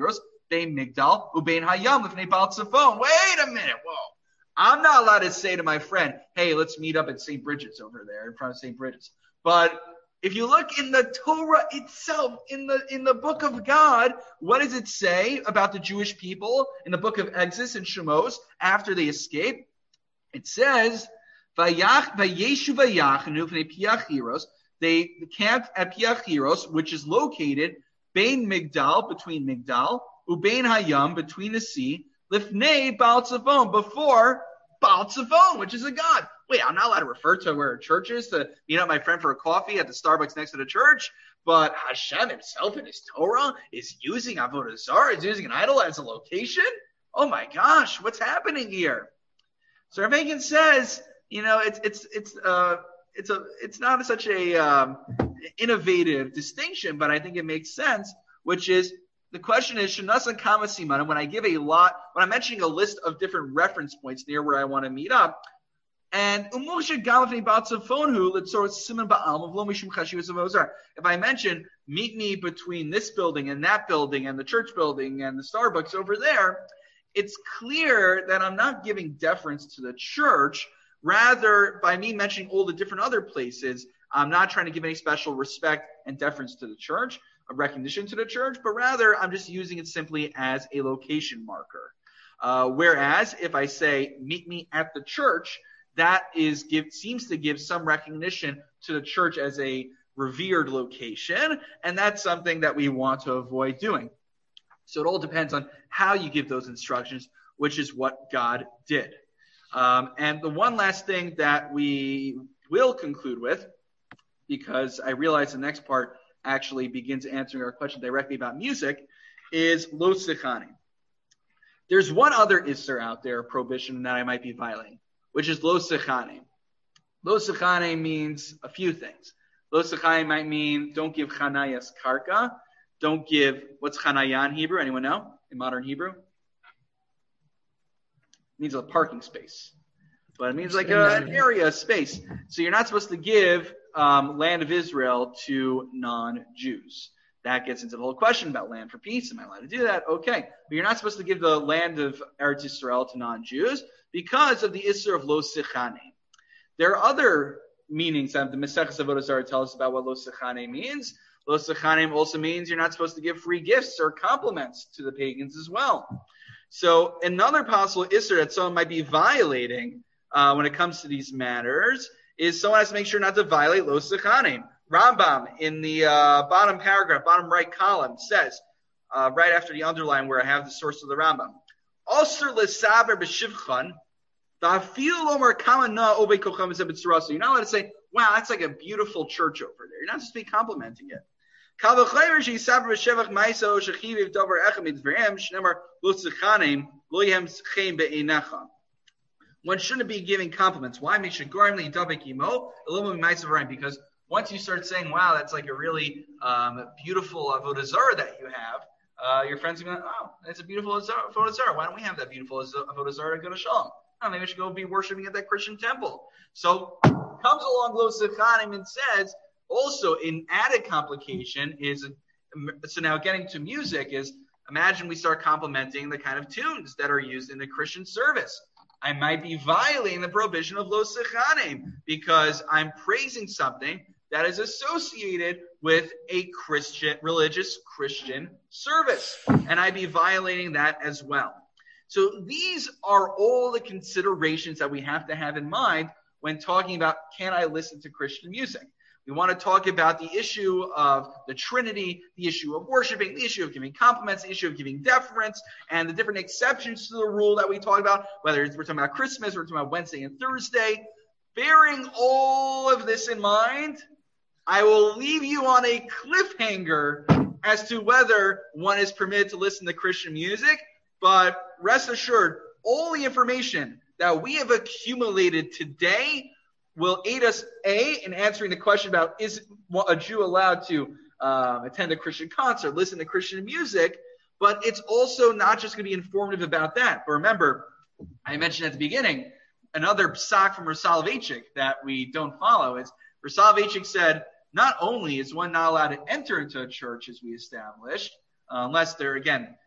bein Migdal ubein Hayam lifnei Baal Tzafon. Wait a minute, whoa. I'm not allowed to say to my friend, hey, let's meet up at Saint Bridget's over there in front of Saint Bridget's. But if you look in the Torah itself, in the in the book of God, what does it say about the Jewish people in the book of Exodus and Shemos after they escape? It says, Vayach vayeshu vayachanu v'nei Piachiros. They camped at Piachiros, which is located bein Migdal, between Migdal, ubein Hayam, between the sea, lifnei Baal Tzafon, before Baal Tzafon, which is a god. Wait, I'm not allowed to refer to where a church is to meet up my friend for a coffee at the Starbucks next to the church, but Hashem himself in his Torah is using Avodah Zarah, is using an idol as a location? Oh my gosh, what's happening here? So Rav Eigen says, you know, it's it's it's uh it's a it's not such a um, innovative distinction, but I think it makes sense, which is the question is Shanasan Kama Siman, when I give a lot, when I'm mentioning a list of different reference points near where I want to meet up, and if I mention meet me between this building and that building and the church building and the Starbucks over there, it's clear that I'm not giving deference to the church. Rather, by me mentioning all the different other places, I'm not trying to give any special respect and deference to the church, a recognition to the church, but rather I'm just using it simply as a location marker. Uh, whereas if I say meet me at the church, that is give seems to give some recognition to the church as a revered location, and that's something that we want to avoid doing. So it all depends on how you give those instructions, which is what God did. Um, and the one last thing that we will conclude with, because I realize the next part actually begins answering our question directly about music, is lo sichanim. There's one other isser out there, prohibition that I might be violating, which is lo sichanim. Lo sichanim means a few things. Lo sichanim might mean don't give chanayas karka, don't give, what's chanaya in Hebrew? Anyone know? In modern Hebrew? It means a parking space. But it means like a, an area, a space. So you're not supposed to give um, land of Israel to non-Jews. That gets into the whole question about land for peace. Am I allowed to do that? Okay. But you're not supposed to give the land of Eretz Yisrael to non-Jews because of the Isser of lo sichane. There are other meanings that the Maseches Avodah Zarah tells us about what lo sichane means. Lo sichane also means you're not supposed to give free gifts or compliments to the pagans as well. So another possible Isser that someone might be violating uh, when it comes to these matters is someone has to make sure not to violate lo sichane. Rambam in the uh, bottom paragraph, bottom right column says, uh, right after the underline where I have the source of the Rambam, Osir l'saber b'shivchan, da'afil lomer kama na obei kocham v'zeh b'tzura. So you're not allowed to say, wow, that's like a beautiful church over there. You're not supposed to be complimenting it. Kal v'chayver she'yisaber b'shevach ma'isa o shechiviv davar echem mitzvayim shnemar lo tzichanim lo yehem tzichim be'einecha. One shouldn't be giving compliments. Why? Because once you start saying, wow, that's like a really um, beautiful Avodah Zarah that you have, uh, your friends are going, oh, that's a beautiful Avodah Zarah. Why don't we have that beautiful Avodah Zarah to go to Shalom? Oh, maybe we should go be worshiping at that Christian temple. So comes along Lo Sichanim and says, also an added complication is, so now getting to music is, imagine we start complimenting the kind of tunes that are used in the Christian service. I might be violating the prohibition of Lo Sichanim because I'm praising something that is associated with a Christian, religious Christian service. And I'd be violating that as well. So these are all the considerations that we have to have in mind when talking about, can I listen to Christian music? We want to talk about the issue of the Trinity, the issue of worshiping, the issue of giving compliments, the issue of giving deference, and the different exceptions to the rule that we talk about, whether it's, we're talking about Christmas, we're talking about Wednesday and Thursday. Bearing all of this in mind, I will leave you on a cliffhanger as to whether one is permitted to listen to Christian music, but rest assured, all the information that we have accumulated today will aid us, A, in answering the question about is a Jew allowed to um, attend a Christian concert, listen to Christian music, but it's also not just going to be informative about that. But remember, I mentioned at the beginning, another psak from Rav Soloveitchik that we don't follow is Rav Soloveitchik said, not only is one not allowed to enter into a church as we established, uh, unless they're, again,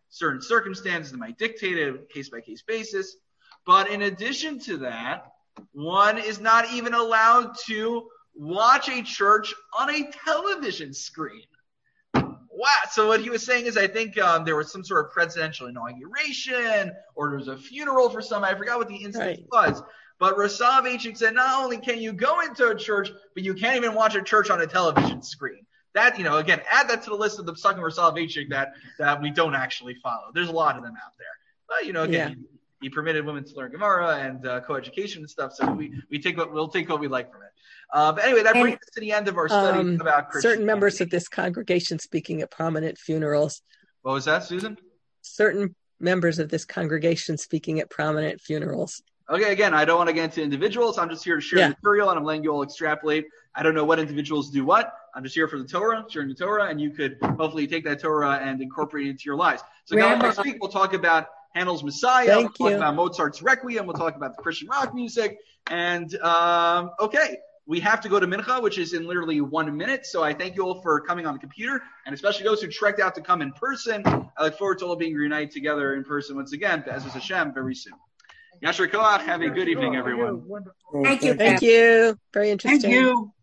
certain circumstances that might dictate it, case-by-case basis. But in addition to that, one is not even allowed to watch a church on a television screen. Wow. So what he was saying is, I think um, there was some sort of presidential inauguration, or there was a funeral for somebody. I forgot what the instance right. was. But Rav Soloveitchik said, not only can you go into a church, but you can't even watch a church on a television screen. That, you know, again, add that to the list of the Psukim of Rav Soloveitchik that, that we don't actually follow. There's a lot of them out there. But, you know, again, yeah. he, he permitted women to learn Gemara and uh, co-education and stuff. So we, we take what, we'll take what we like from it. Uh, but anyway, that brings and, us to the end of our study um, about Christianity. Certain members of this congregation speaking at prominent funerals. What was that, Susan? Certain members of this congregation speaking at prominent funerals. Okay, again, I don't want to get into individuals. I'm just here to share yeah. material, and I'm letting you all extrapolate. I don't know what individuals do what. I'm just here for the Torah, sharing the Torah, and you could hopefully take that Torah and incorporate it into your lives. So now next week, we'll talk about Handel's Messiah. Thank we'll you. talk about Mozart's Requiem. We'll talk about the Christian rock music. And, um, okay, we have to go to Mincha, which is in literally one minute. So I thank you all for coming on the computer, and especially those who trekked out to come in person. I look forward to all being reunited together in person once again, Be'ezus Hashem, very soon. Yasher Koach, have a good evening, everyone. Thank you. Thank you. Very interesting. Thank you.